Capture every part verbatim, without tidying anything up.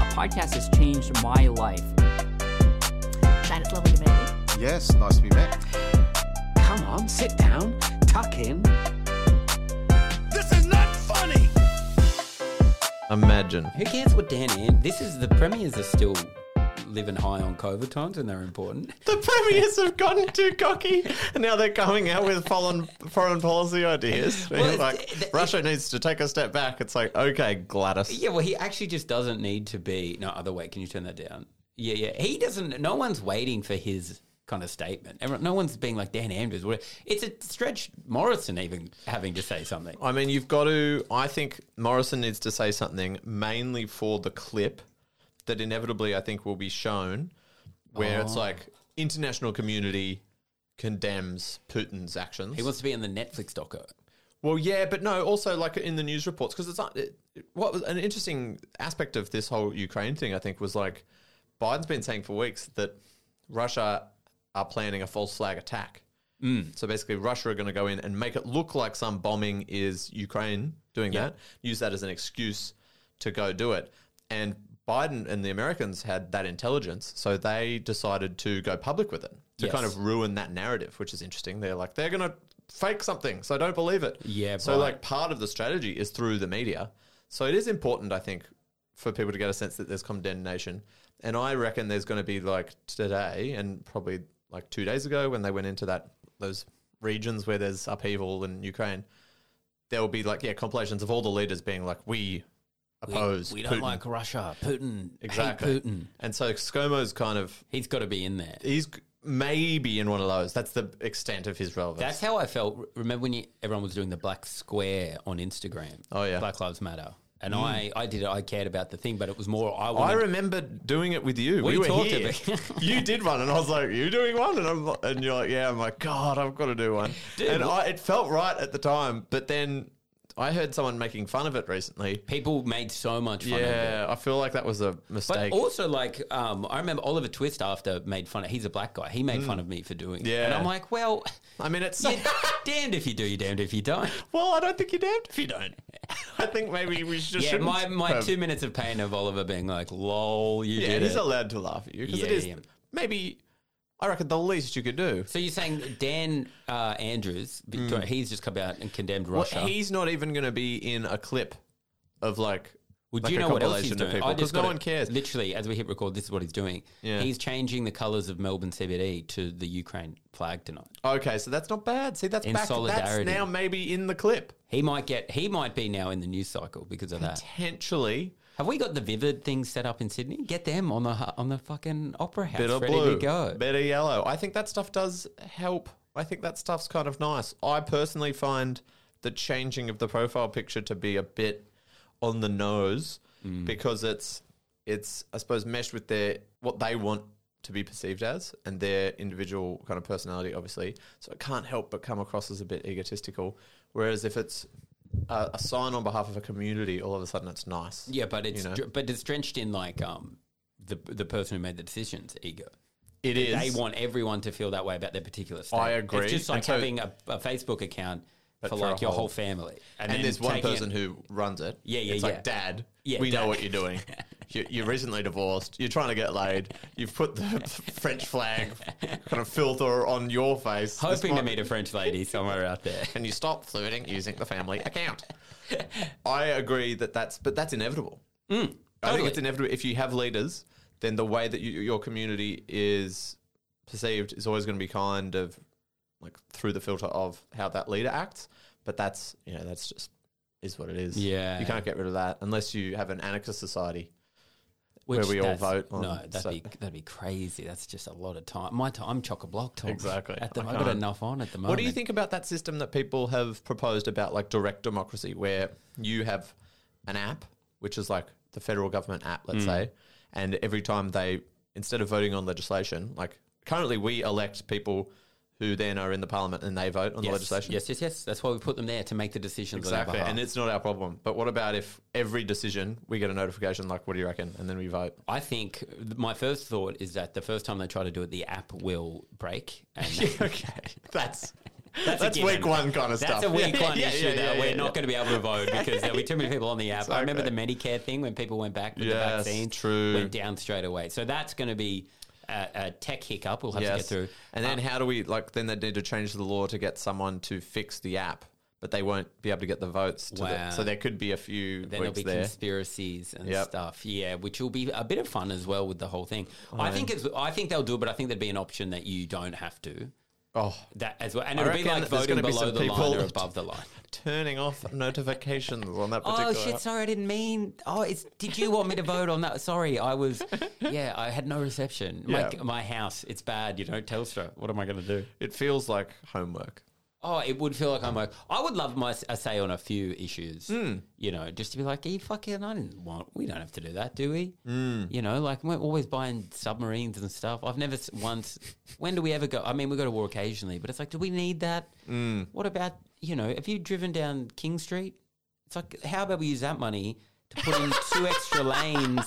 podcast has changed my life. Shane, it's lovely to meet you. Yes, nice to be met. Come on, sit down, tuck in. This is not funny! Imagine. Who cares what Dan and this is the premiers are still living high on COVID times and they're important. The premiers have gotten too cocky and now they're coming out with foreign foreign policy ideas. Well, like, the, the, Russia needs to take a step back. It's like, okay, Gladys. Yeah, well, he actually just doesn't need to be. No, other way. Can you turn that down? Yeah, yeah. He doesn't. No one's waiting for his kind of statement. Everyone, no one's being like Dan Andrews. It's a stretch. Morrison even having to say something. I mean, you've got to. I think Morrison needs to say something mainly for the clip that inevitably I think will be shown, where Oh. it's like international community condemns Putin's actions. He wants to be in the Netflix doco. Well, yeah, but no, also like in the news reports, because it's not, it, what was an interesting aspect of this whole Ukraine thing, I think, was like Biden's been saying for weeks that Russia are planning a false flag attack. Mm. So basically, Russia are going to go in and make it look like some bombing is Ukraine doing Yeah. that, use that as an excuse to go do it. And Biden and the Americans had that intelligence, so they decided to go public with it to Yes. kind of ruin that narrative, which is interesting. They're like, they're going to fake something, so don't believe it. Yeah, So but- like part of the strategy is through the media. So it is important, I think, for people to get a sense that there's condemnation. And I reckon there's going to be like today and probably like two days ago when they went into that those regions where there's upheaval in Ukraine, there will be like, yeah, compilations of all the leaders being like, we oppose We, we don't Putin. like Russia. Putin. Exactly. Hate Putin. And so ScoMo's kind of, He's got to be in there. he's maybe in one of those. That's the extent of his relevance. That's how I felt. Remember when you, everyone was doing the black square on Instagram? Oh, yeah. Black Lives Matter. And I, I did it. I cared about the thing, but it was more. I, I wanted, remember doing it with you. We We, were talked here. about- You did one, and I was like, "You doing one?" And I'm, like- and you're like, "Yeah." I'm like, "God, I've got to do one." Dude, and look- I, it felt right at the time, but then I heard someone making fun of it recently. people made so much fun of it. Yeah, I feel like that was a But mistake. also, like, um, I remember Oliver Twist after made fun of. He's a black guy. He made fun of me for doing it. Mm. Yeah. And I'm like, well, I mean, it's you're damned if you do, you're damned if you don't. well, I don't think you're damned if you don't. I think maybe we should. Yeah, shouldn't my, my have- two minutes of pain of Oliver being like, lol, you Yeah, did he's it. allowed to laugh at you because it Yeah, is yeah. maybe. I reckon the least you could do. So you're saying Dan uh, Andrews, Victoria, he's just come out and condemned Russia. Mm. Well, he's not even going to be in a clip of like. Well, like do you a know what else he's compilation of doing? people, I 'cause just no got one it- cares. Literally, as we hit record, this is what he's doing. Yeah. He's changing the colours of Melbourne C B D to the Ukraine flag tonight. Okay, so that's not bad. See, that's In back. solidarity. That's now maybe in the clip. He might get. He might be now in the news cycle because of that. Potentially, Have we got the Vivid thing set up in Sydney? Get them on the on the fucking Opera House, bit of ready blue, to go. bit of yellow. I think that stuff does help. I think that stuff's kind of nice. I personally find the changing of the profile picture to be a bit on the nose Mm. because it's it's I suppose meshed with their what they want to be perceived as and their individual kind of personality, obviously. So it can't help but come across as a bit egotistical. Whereas if it's a, a sign on behalf of a community, all of a sudden it's nice. Yeah, but it's You know? dr- but it's drenched in like um the the person who made the decision's ego. It is. They want everyone to feel that way about their particular state. I agree. It's just like And so- having a, a Facebook account for, for like a your whole- whole family, And, then there's one taking person it- who runs it. Yeah, yeah, It's yeah. like, Dad, Yeah, we know Dad. what you're doing. you, you're recently divorced. You're trying to get laid. You've put the French flag kind of filter on your face. This hoping to might- meet a French lady somewhere out there. Can you stop flirting using the family account? I agree that that's, but that's inevitable. I think totally. it's inevitable. If you have leaders, then the way that you, your community is perceived is always going to be kind of like through the filter of how that leader acts. But that's, you know, that's just is what it is. Yeah. You can't get rid of that unless you have an anarchist society. Which Where we all that's- vote on- No, that'd so- be that'd be crazy. That's just a lot of time. My time, I'm chock a block, Tom. Exactly. At the, I I've got can't. enough on at the moment. What do you think about that system that people have proposed about like direct democracy where you have an app, which is like the federal government app, Hmm. let's say, and every time they, instead of voting on legislation, like currently we elect people who then are in the parliament and they vote on Yes. the legislation. Yes, yes, yes. That's why we put them there to make the decisions. on our Exactly. behalf. And it's not our problem. But what about if every decision we get a notification like, what do you reckon? And then we vote. I think th- my first thought is that the first time they try to do it, the app will break. And okay. That's That's, That's a given. week one kind of That's stuff. a week Yeah, one yeah, issue yeah, that yeah, we're yeah. not going to be able to vote because there'll be too many people on the app. I remember the Exactly. Medicare thing when people went back with Yes, the vaccine. true. Went down straight away. So that's going to be a, a tech hiccup we'll have to get through. And then Um, how do we, like, then they need to change the law to get someone to fix the app, but they won't be able to get the votes. To Wow. the, so there could be a few Then there'll weeks be there. conspiracies and Yep. stuff, yeah, which will be a bit of fun as well with the whole thing. I think it's, I think they'll do it, but I think there'd be an option that you don't have to. Oh, That as well, and I it'll be reckon like there's voting gonna be below some the line people or above the line. turning off notifications on that Oh particular shit! app. Sorry, I didn't mean. Oh, it's. Did you want me to vote on that? Sorry, I was. Yeah, I had no reception. My Yeah. my house, it's bad. You know, Telstra. What am I going to do? It feels like homework. Oh, it would feel like I'm like. I would love my a say on a few issues. Hmm. You know, just to be like, "Hey, fucking, I didn't want. We don't have to do that, do we? Hmm. You know, like we're always buying submarines and stuff. I've never s- once. When do we ever go? I mean, we go to war occasionally, but it's like, do we need that? Hmm. What about you know? Have you driven down King Street? It's like, how about we use that money to put in two extra lanes,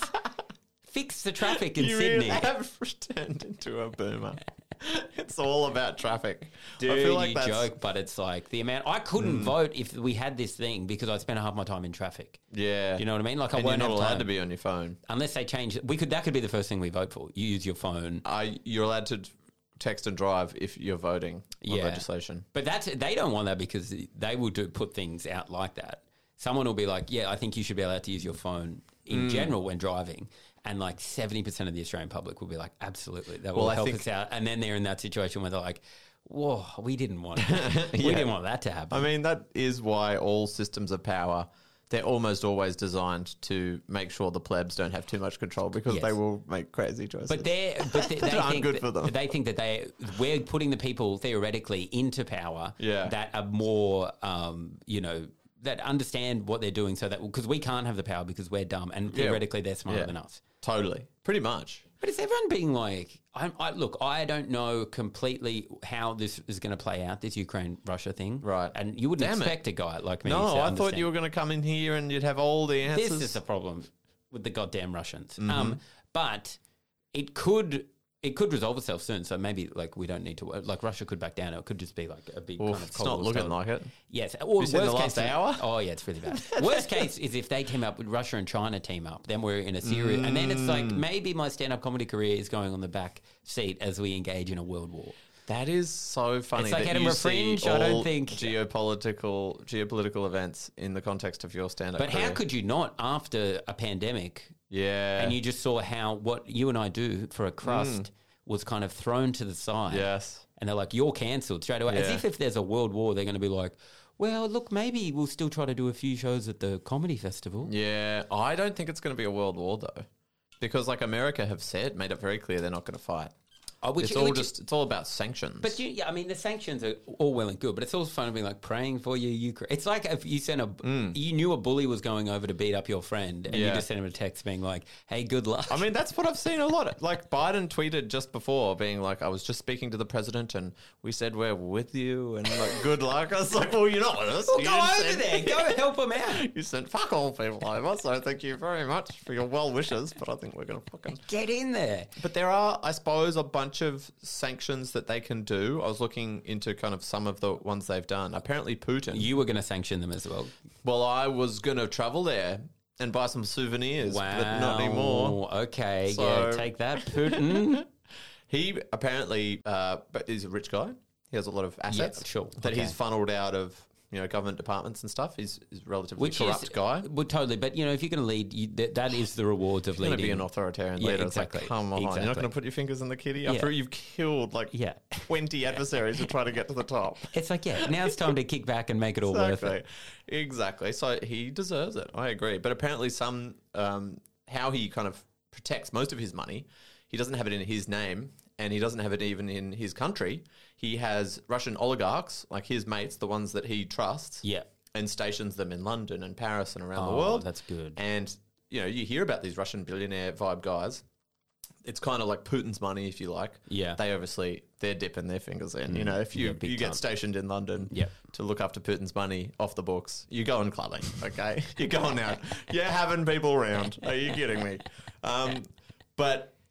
fix the traffic in You Sydney? really have turned into a boomer. It's all about traffic. Dude, I feel like you that's, joke, but it's like the amount. I couldn't vote if we had this thing because I spent half my time in traffic. Yeah. You know what I mean? Like I and you're won't not have allowed time. to be on your phone. Unless they change. We could. That could be the first thing we vote for. You use your phone. Uh, you're allowed to text and drive if you're voting on Yeah. legislation. But that's they don't want that because they will do put things out like that. Someone will be like, "Yeah, I think you should be allowed to use your phone Hmm. in general when driving," and like seventy percent of the Australian public will be like, "Absolutely, that will Well, I help think- us out." And then they're in that situation where they're like, "Whoa, we didn't want, we Yeah. didn't want that to happen." I mean, that is why all systems of power, they're almost always designed to make sure the plebs don't have too much control because Yes. they will make crazy choices. But they're, but they, they I'm think good that, for them. They think that they we're putting the people theoretically into power Yeah. that are more, um, you know, that understand what they're doing, so that because we can't have the power because we're dumb, and Yeah. theoretically they're smarter Yeah. than us. Totally. Pretty much. But is everyone being like, I, I look, I don't know completely how this is going to play out, this Ukraine Russia thing, Right. And you wouldn't Damn it. expect a guy like me. No, to I thought understand. you were going to come in here and you'd have all the answers. This is the problem with the goddamn Russians. Mm-hmm. Um, but it could it could resolve itself soon. So maybe like we don't need to like Russia could back down. It could just be like a big Oof, kind of it's not Cold War looking style. like it. Yes. Or you seen the worst last case, hour? Oh yeah, it's really bad. Worst case is if they team up with Russia and China team up, then we're in a serious. And then it's like Mm. maybe my stand up comedy career is going on the back seat as we engage in a world war. That is so funny. It's like that Edinburgh you see Fringe, I don't all think- geopolitical geopolitical events in the context of your stand-up. But how career. could you not after a pandemic? Yeah, And you just saw how what you and I do for a Mm. crust was kind of thrown to the side. yes, And they're like, you're cancelled straight away. As Yeah. if if there's a world war, they're going to be like, well, look, maybe we'll still try to do a few shows at the comedy festival. yeah. I don't think it's going to be a world war though, because like America have said, made it very clear they're not going to fight. Oh, which, It's all which- just it's all about sanctions. But you, yeah, I mean, the sanctions are all well and good, but it's also fun to be like praying for you, Ukraine. It's like if you sent a, you knew a bully was going over to beat up your friend, and you Mm. Yeah. just sent him a text being like, "Hey, good luck." I mean, that's what I've seen a lot. Like Biden tweeted just before, being like, "I was just speaking to the president, and we said we're with you, and like, good luck." I was like, "Well, you're not with us. well, You go didn't over send- there, go help him out. You sent fuck all people over, so thank you very much for your well wishes. But I think we're going to fucking." Get in there. But there are, I suppose, a bunch of sanctions that they can do. I was looking into kind of some of the ones they've done. Apparently, Putin. You were going to sanction them as well. Well, I was going to travel there and buy some souvenirs, Wow. but not anymore. Okay, So- yeah, take that, Putin. He apparently uh, but is a rich guy. He has a lot of assets Yeah, sure. that Okay. he's funneled out of, you know, government departments and stuff. He's, he's a relatively Which corrupt is, guy. Well, totally. But you know, if you're going to lead, you, that, that is the rewards of He's going leading. to be an authoritarian Yeah, leader. exactly. It's like, come on, you're not Exactly. going to put your fingers in the kitty Yeah. after you've killed like Yeah. twenty adversaries to try to get to the top. It's like, yeah, now it's time to kick back and make it all worth Exactly. it. Exactly. So he deserves it. I agree. But apparently, some um, how he kind of protects most of his money, he doesn't have it in his name, and he doesn't have it even in his country. He has Russian oligarchs, like his mates, the ones that he trusts, Yeah. and stations them in London and Paris and around Oh, the world. that's good. And you know, you hear about these Russian billionaire vibe guys. It's kind of like Putin's money, if you like. Yeah. They obviously, they're dipping their fingers in. You know, if you, Yeah, big you get time. stationed in London Yeah. to look after Putin's money off the books, you're going clubbing, okay? You're going out. You're having people around. Are you kidding me? Um, but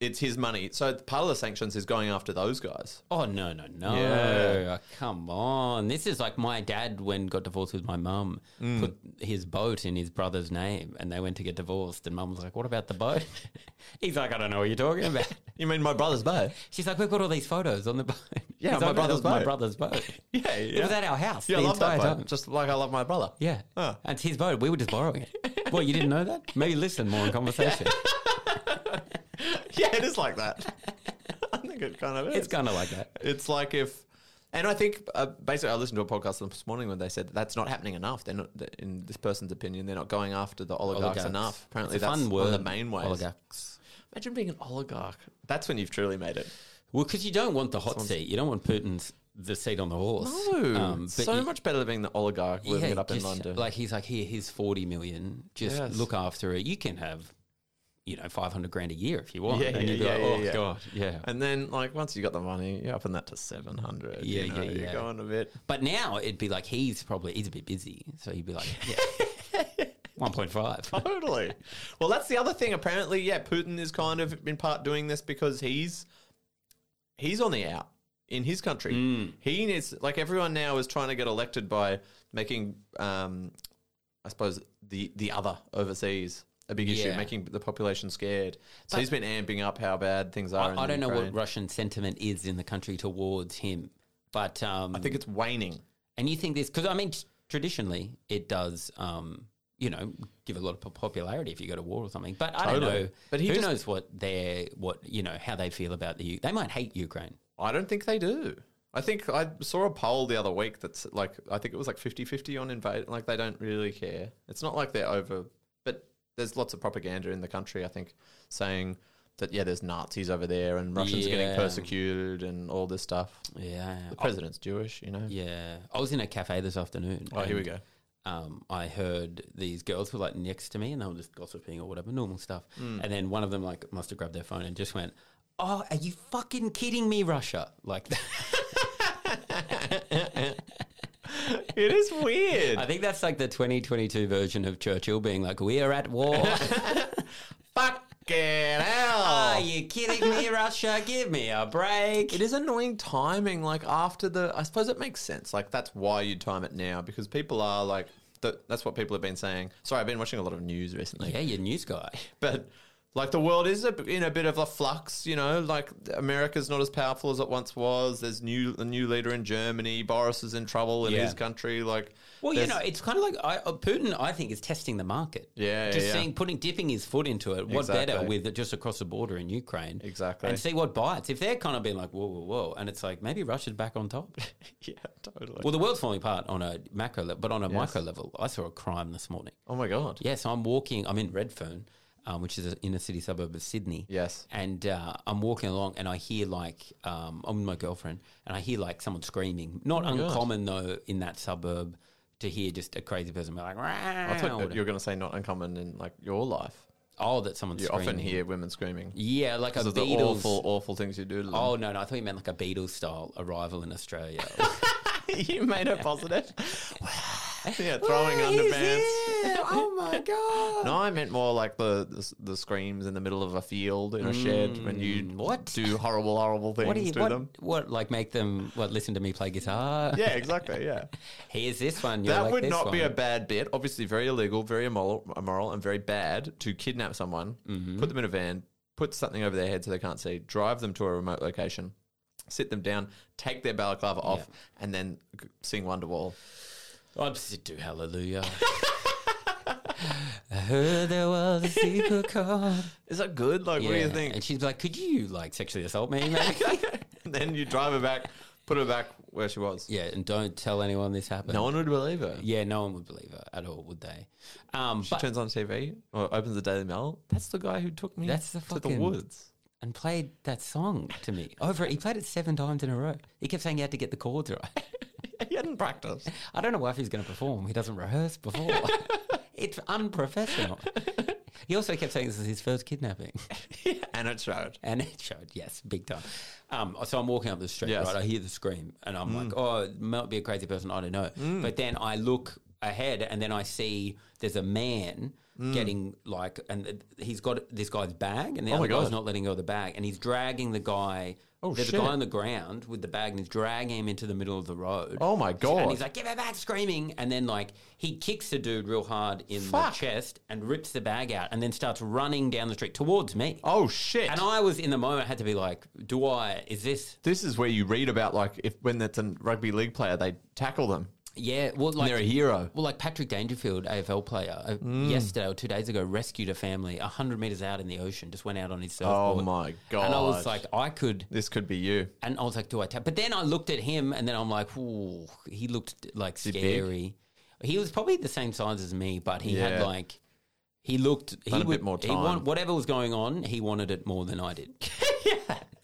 it's his money. So part of the sanctions is going after those guys. Oh, no, no, no. Yeah. Come on. This is like my dad, when got divorced with my mum, Mm. put his boat in his brother's name and they went to get divorced. And mum was like, what about the boat? He's like, I don't know what you're talking about. You mean my brother's boat? She's like, we've got all these photos on the boat. Yeah, He's my like, brother's "That was My boat." brother's boat. Yeah, yeah. It was at our house Yeah, the I love that entire boat. time. Just like I love my brother. Yeah. Oh. And it's his boat. We were just borrowing it. Well, you didn't know that? Maybe listen more in conversation. Yeah, it is like that. I think it kind of is. It's kind of like that. It's like if, and I think uh, basically I listened to a podcast this morning when they said that that's not happening enough. They're not, in this person's opinion, they're not going after the oligarchs, Oligarchs. enough. Apparently, It's a that's fun one of word, the main ways. oligarchs. Imagine being an oligarch. That's when you've truly made it. Well, because you don't want the hot seat. You don't want Putin's the seat on the horse. No, Um, but so you- much better than being the oligarch living it up in just, London. Like he's like, here, here's forty million. Just Yes. look after it. You can have, you know, five hundred grand a year if you want. Yeah, and you'd be yeah, like, yeah, oh yeah. god, yeah. and then, like, once you got the money, you're upping that to seven hundred. Yeah, you know, yeah, You're yeah. going a bit. But now it'd be like he's probably he's a bit busy, so he'd be like, yeah, one point five. Totally. Well, that's the other thing. Apparently, yeah, Putin is kind of in part doing this because he's he's on the out in his country. Mm. He needs, like, everyone now is trying to get elected by making, um, I suppose, the the other overseas a big issue, Yeah. making the population scared. So But- he's been amping up how bad things are. in I, I don't know Ukraine. what Russian sentiment is in the country towards him, but um, I think it's waning. and you think this because I mean t- traditionally it does. Um, you know, give a lot of po- popularity if you go to war or something. But I don't Totally. know. But he who just- knows what their what you know how they feel about the U. They might hate Ukraine. I don't think they do. I think I saw a poll the other week that's like, I think it was like fifty-fifty on invade. Like, they don't really care. It's not like they're over, but there's lots of propaganda in the country, I think, saying that, yeah, there's Nazis over there and Russians Yeah. getting persecuted and all this stuff. Yeah, The president's Jewish, you know? yeah. I was in a cafe this afternoon. Oh, here we and, go. Um, I heard these girls were like next to me and they were just gossiping or whatever, normal stuff. Hmm. And then one of them like must have grabbed their phone and just went, "Oh, are you fucking kidding me, Russia?" Like that. It is weird. I think that's like the twenty twenty-two version of Churchill being like, "We are at war." Fucking hell. Are you kidding me, Russia? Give me a break. It is annoying timing. Like, after the, I suppose it makes sense. Like, that's why you time it now, because people are like, th- that's what people have been saying. Sorry, I've been watching a lot of news recently. Yeah, you're news guy. But like, the world is a, in a bit of a flux, you know, like America's not as powerful as it once was. There's new a new leader in Germany. Boris is in trouble in Yeah. his country. Like, Well, you there's- know, it's kind of like I, uh, Putin. I think is testing the market. Yeah, yeah, just yeah. seeing, putting, dipping his foot into it. What better Exactly. with it just across the border in Ukraine? Exactly. and see what bites. If they're kind of being like, whoa, whoa, whoa, and it's like maybe Russia's back on top. yeah, totally. Well, the world's falling apart on a macro level, but on a Yes. micro level, I saw a crime this morning. oh my God. Yeah, so I'm walking. I'm in Redfern, um, which is an inner city suburb of Sydney. Yes. And uh, I'm walking along, and I hear like um, I'm with my girlfriend, and I hear like someone screaming. Not Oh my God. uncommon though in that suburb to hear just a crazy person be like, I thought you were going to say not uncommon in like your life. oh, that someone's You screaming. often hear women screaming. Yeah, like a Because of the Beatles. awful, awful things you do to them. Oh no, no, I thought you meant like a Beatles style arrival in Australia. You made it positive. Yeah, throwing underpants. Oh my god! No, I meant more like the, the the screams in the middle of a field in a shed when you Mm, what? do horrible, horrible things What do you to what, them. what like make them what listen to me play guitar? Yeah, exactly. Yeah, Here's this one. You're that like would this not be a one. bad bit. Obviously, very illegal, very immoral, immoral, and very bad to kidnap someone, Mm-hmm. put them in a van, put something over their head so they can't see, drive them to a remote location, sit them down, take their balaclava off, and then g- sing Wonderwall. I'd sit to Hallelujah. I heard there was a secret chord. Is that good? Like, what do you think? And she's like, "Could you like sexually assault me, maybe?" And then you drive her back, put her back where she was. Yeah, and don't tell anyone this happened. No one would believe her. Yeah, no one would believe her at all, would they? Um, She but, turns on T V or opens the Daily Mail. That's the guy who took me That's the to the fucking- woods. and played that song to me over. He played it seven times in a row. He kept saying he had to get the chords right. He hadn't practiced. I don't know why if he's going to perform. He doesn't rehearse before. It's unprofessional. He also kept saying this is his first kidnapping. And it showed. And it showed, yes, big time. Um, so I'm walking up the street, Yes. right? I hear the scream, and I'm Mm. like, oh, it might be a crazy person. I don't know. But then I look ahead, and then I see there's a man getting like, and he's got this guy's bag, and the Oh my other guy's God. not letting go of the bag, and he's dragging the guy. Oh, There's shit. a guy on the ground with the bag, and he's dragging him into the middle of the road. Oh my God. And he's like, "Give it back!" screaming, and then like he kicks the dude real hard in Fuck. the chest and rips the bag out, and then starts running down the street towards me. Oh shit! And I was in the moment, I had to be like, "Do I? Is this?" This is where you read about like if when that's a rugby league player, they tackle them. Yeah, well, like They're a hero. Well, like Patrick Dangerfield, A F L player, uh, Mm. yesterday or two days ago, rescued a family a hundred meters out in the ocean. Just went out on his Oh surfboard. my god! And I was like, I could. this could be you. And I was like, do I tap? But then I looked at him, and then I'm like, ooh, he looked like he big? scary. He was probably the same size as me, but he had Yeah. like, he looked. He Done a would, bit more He time. want, whatever was going on, he wanted it more than I did. Yeah,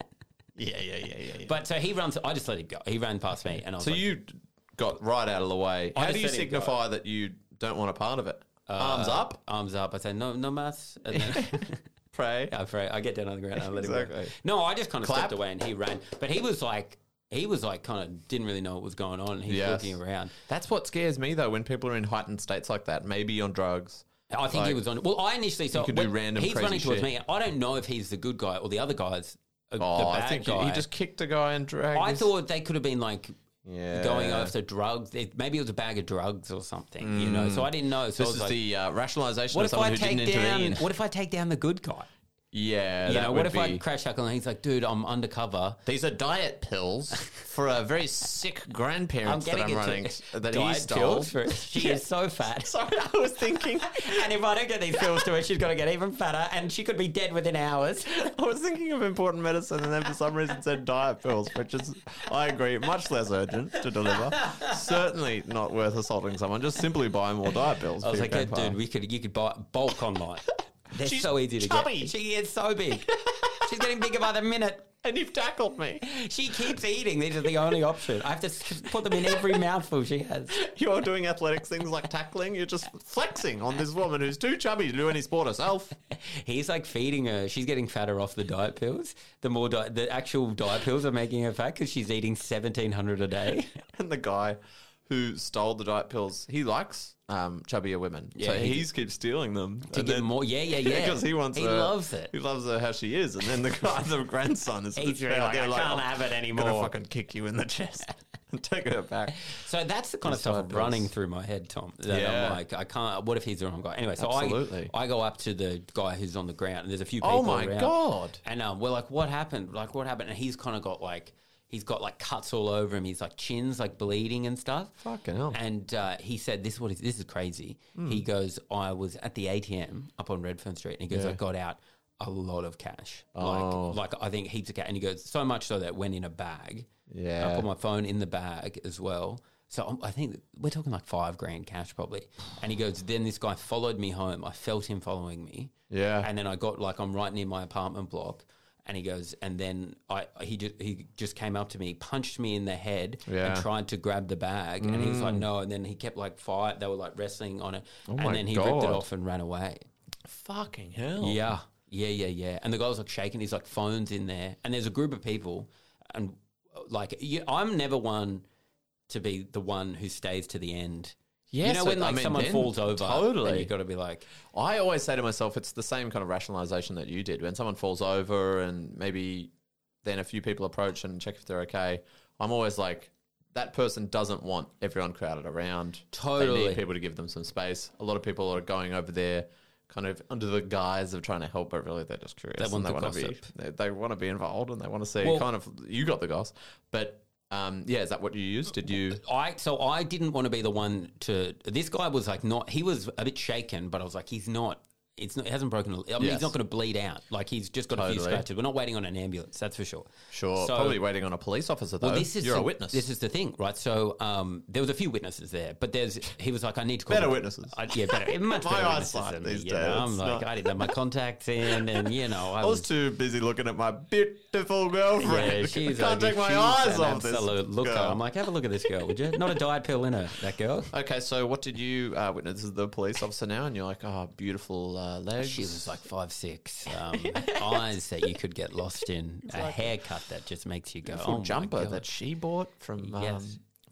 yeah, yeah, yeah. yeah. But so he runs. I just let him go. He ran past me, and I was so like, you got right out of the way. I How just do you let him signify that you don't want a part of it? uh, Arms up, arms up. I say no, no mas. And then, pray. I pray. I get down on the ground. And I let him Exactly. go. No, I just kind of Clap. stepped away, and he ran. But he was like, he was like, kind of didn't really know what was going on. He was Yes. looking around. That's what scares me though. When people are in heightened states like that, maybe on drugs. I think he Like, was on. Well, I initially so you could do when random He's crazy running towards shit. me. I don't know if he's the good guy or the other guy's uh, Oh, the I bad think guy. he just kicked a guy and dragged. I his- thought they could have been like yeah. going after drugs. It- Maybe it was a bag of drugs or something. You know, so I didn't know. So I This was is like, the uh, rationalization what of if I someone who take didn't down? intervene. What if I take down the good guy? Yeah, You that know, would what if be... I crash tackle and he's like, dude, I'm undercover. These are diet pills for a very sick I'm grandparents that getting I'm into running that he diet stole. pills for She is so fat. Sorry, I was thinking. And if I don't get these pills to her, she's going to get even fatter, and she could be dead within hours. I was thinking of important medicine, and then for some reason said diet pills, which is, I agree, much less urgent to deliver. Certainly not worth assaulting someone. Just simply buy more diet pills. I was for like, your yeah, grandpa. dude, we could you could buy bulk online. They're She's so easy to chubby. get. She is so big. She's getting bigger by the minute. And you've tackled me. She keeps eating. These are the only option. I have to s- put them in every mouthful she has. You're doing athletics things like tackling. You're just flexing on this woman who's too chubby to do any sport herself. He's like feeding her. She's getting fatter off the diet pills. The more di- the actual diet pills are making her fat because she's eating seventeen hundred a day. And the guy who stole the diet pills, he likes um, chubbier women. Yeah, so he- he keeps stealing them. To get more, yeah, yeah, yeah. Because he wants He her, loves it. He loves her how she is. And then the guy, the grandson is He's really out like, there I can't "Oh, have it I'm anymore." gonna fucking kick you in the chest and take her back. So that's the kind of These stuff diet pills. running through my head, Tom. That Yeah. I'm like, I can't. What if he's the wrong guy? Anyway, so Absolutely. I I go up to the guy who's on the ground, and there's a few people Oh my around. God. And um, we're like, what happened? Like, what happened? And he's kind of got like, he's got like cuts all over him. He's like chins like bleeding and stuff. Fucking hell. And uh, he said, "This is what is, this is crazy." He goes, "I was at the A T M up on Redfern Street, and he goes, Yeah. I got out a lot of cash, Oh. like like I think heaps of cash." And he goes, so much so that it went in a bag. Yeah. I put my phone in the bag as well. So I'm- I think we're talking like five grand cash probably. And he goes, then this guy followed me home. I felt him following me. Yeah. And then I got like, I'm right near my apartment block. And he goes, and then I he just he just came up to me, punched me in the head, Yeah. and tried to grab the bag. And he was like, no. And then he kept like fight. They were like wrestling on it. Oh my and then he ripped it God. off and ran away. Fucking hell. Yeah, yeah, yeah, yeah. And the guy was like shaking. He's like phones in there, and there's a group of people, and uh, like you, I'm never one to be the one who stays to the end. you Yes, know when I like mean, someone then falls over, totally. then you got to be like, I always say to myself, it's the same kind of rationalization that you did. When someone falls over and maybe then a few people approach and check if they're okay, I'm always like, that person doesn't want everyone crowded around. They Totally. need people to give them some space. A lot of people are going over there kind of under the guise of trying to help, but really they're just curious. They want and the they want to be gossip. they, they want to be involved and they want to see Well- kind of you got the goss. But um, yeah, is that what you used? Did you I so I didn't want to be the one to. This guy was like not. He was a bit shaken, but I was like, he's not. It's not. It hasn't broken. a- I mean, Yes. he's not going to bleed out. Like he's just got a few Totally. scratches. We're not waiting on an ambulance. That's for sure. Sure, So- probably waiting on a police officer though. Well, this is You're the, a witness. This is the thing, right? So um, there was a few witnesses there, but there's he was like, I need to call Better the- witnesses. I, yeah, better. Much My better witnesses eyesight than me, these you know? days, I'm it's like, not- I didn't have my contacts in, and you know, I, I was too busy looking at my beautiful girlfriend. Yeah, she's I can't like, take my she's eyes an off this. absolute looker. girl. I'm like, have a look at this girl, would you? Not a diet pill in her, that girl. Okay, so what did you uh, witness? This is the police officer now, and you're like, oh, beautiful uh, legs. She was like five six, um, eyes that you could get lost in, a haircut that just makes you go, Beautiful oh my jumper God. that she bought from um, Yes.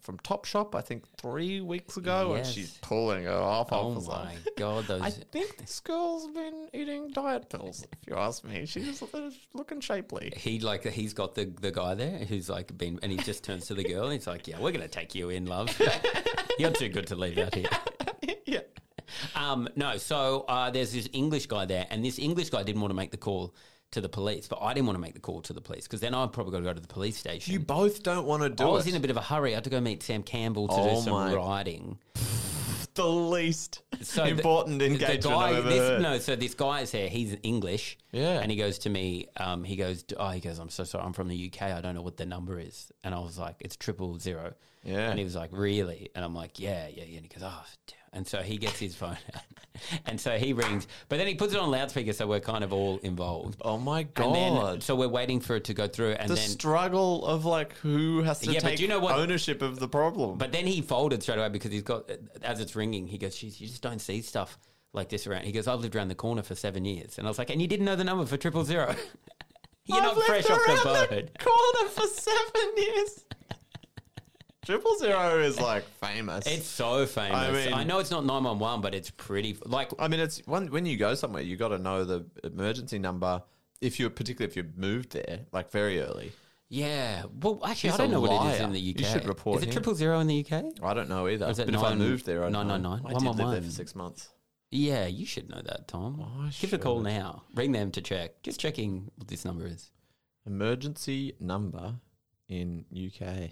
from Topshop, I think three weeks ago, Yes. and she's pulling it off. I Oh was my like, god, those. I think this girl's been eating diet pills, if you ask me. She's looking shapely. He like he's got the the guy there who's like been, and he just turns to the girl and he's like, "Yeah, we're gonna take you in, love. You're too good to leave out here." Yeah. Um, no, so uh, there's this English guy there, and this English guy didn't want to make the call to the police, but I didn't want to make the call to the police because then I've probably got to go to the police station. You both don't want to do I it. was in a bit of a hurry. I had to go meet Sam Campbell to Oh do some my- riding. the least So the- important the engagement guy- I've ever this, heard. No, so this guy is here. He's English. Yeah. And he goes to me, um, he goes, oh, he goes, I'm so sorry. I'm from the U K. I don't know what the number is. And I was like, it's triple zero. Yeah. And he was like, really? And I'm like, yeah, yeah, yeah. And he goes, oh, damn. And so he gets his phone out. And so he rings. But then he puts it on loudspeaker, so we're kind of all involved. Oh my And god! then, so we're waiting for it to go through. And the then, struggle of like who has to Yeah, but take you know what? ownership of the problem. But then he folded straight away because he's got, as it's ringing, he goes, "Jeez, you just don't see stuff like this around." He goes, "I've lived around the corner for seven years." And I was like, "And you didn't know the number for triple zero? You're I've not lived fresh off the around boat." corner for seven years. Triple zero is like famous. It's so famous. I I, mean- know it's not nine one one, but it's pretty, like, I mean, it's when when you go somewhere, you got to know the emergency number. If you, particularly if you moved there, like very early. yeah. Well, actually, He's I don't a know what it is liar. in the U K. You should report Is it him. triple zero in the U K? I don't know either. Or is it but if I nine- moved there, I'd nine know. nine nine? I One did one live there one. for six months. Yeah, you should know that, Tom. Oh, I Give it a call should. now. Ring them to check. Just checking what this number is. Emergency number in U K.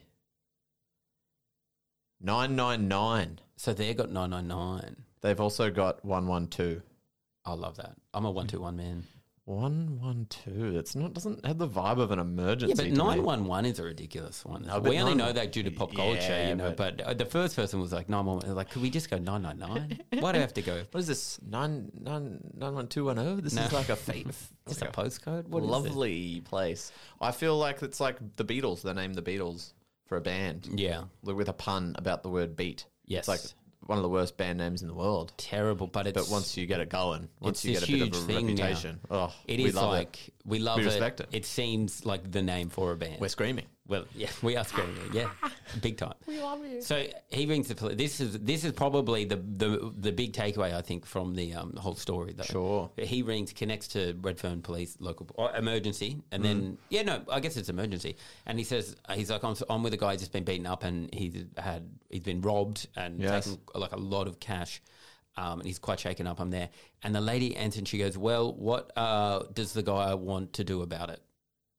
nine nine nine. So they got nine nine nine. They've also got one one two. I love that. I'm a one two one man. one one two. It's not doesn't have the vibe of an emergency. Yeah, but to me. nine one one is a ridiculous one. No, but we only nine- know that due to pop culture, Yeah, you know. But, but- uh, the first person was like nine one one. Like, could we just go nine nine nine? Why do I have to go? What is this? Nine nine nine one two one zero. This No. is like a fate. Just a postcode? What is it? lovely place. I feel like it's like the Beatles. They named the Beatles for a band Yeah, with a pun about the word beat. Yes. It's like one of the worst band names in the world. terrible. But it's But once you get it going, once it's you this get a bit huge of a thing now. reputation, oh, it we is love like it. we love We it. respect it. It seems like the name for a band. We're screaming. Well, yeah, we are screaming. Yeah, big time. We love you. So he rings the police. This is this is probably the the, the big takeaway I think from the um, whole story. Though. Sure. He rings, connects to Redfern Police local or emergency, and then yeah, no, I guess it's emergency. And he says he's like, I'm, I'm with a guy who's just been beaten up, and he's had he's been robbed and Yes. taken like a lot of cash. Um, and he's quite shaken up. I'm there, and the lady answers, and she goes, "Well, what uh, does the guy want to do about it?"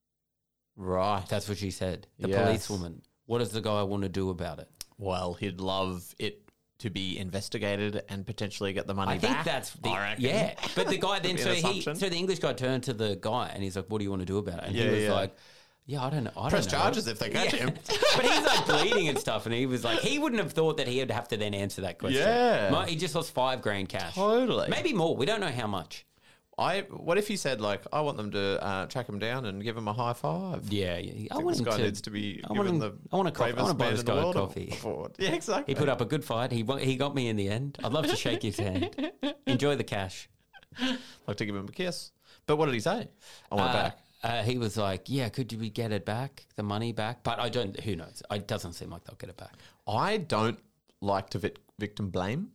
Right. That's what she said. The Yes. policewoman. What does the guy want to do about it? Well, he'd love it to be investigated and potentially get the money I think back. that's the, I reckon. yeah. But the guy then Could be so an he assumption. so the English guy turned to the guy and he's like, "What do you want to do about it?" And Yeah, he was yeah. like, "Yeah, I don't know. I Press don't know." charges if they catch Yeah. him. But he's like bleeding and stuff, and he was like, he wouldn't have thought that he would have to then answer that question. Yeah. Mi- he just lost five grand cash. Totally. Maybe more. We don't know how much. I. What if he said like, I want them to uh, track him down and give him a high five? Yeah, yeah. I, I think want this him guy to, needs to be I want given him- the I want a coffee. I bravest want to buy man this in the guy a world coffee. award. Yeah, exactly. He put up a good fight. He wa- he got me in the end. I'd love to shake his hand. Enjoy the cash. like to give him a kiss. But what did he say? I want it Uh, back. Uh, he was like, "Yeah, could we get it back, the money back?" But I don't. Who knows? It doesn't seem like they'll get it back. I don't like to vic- victim blame,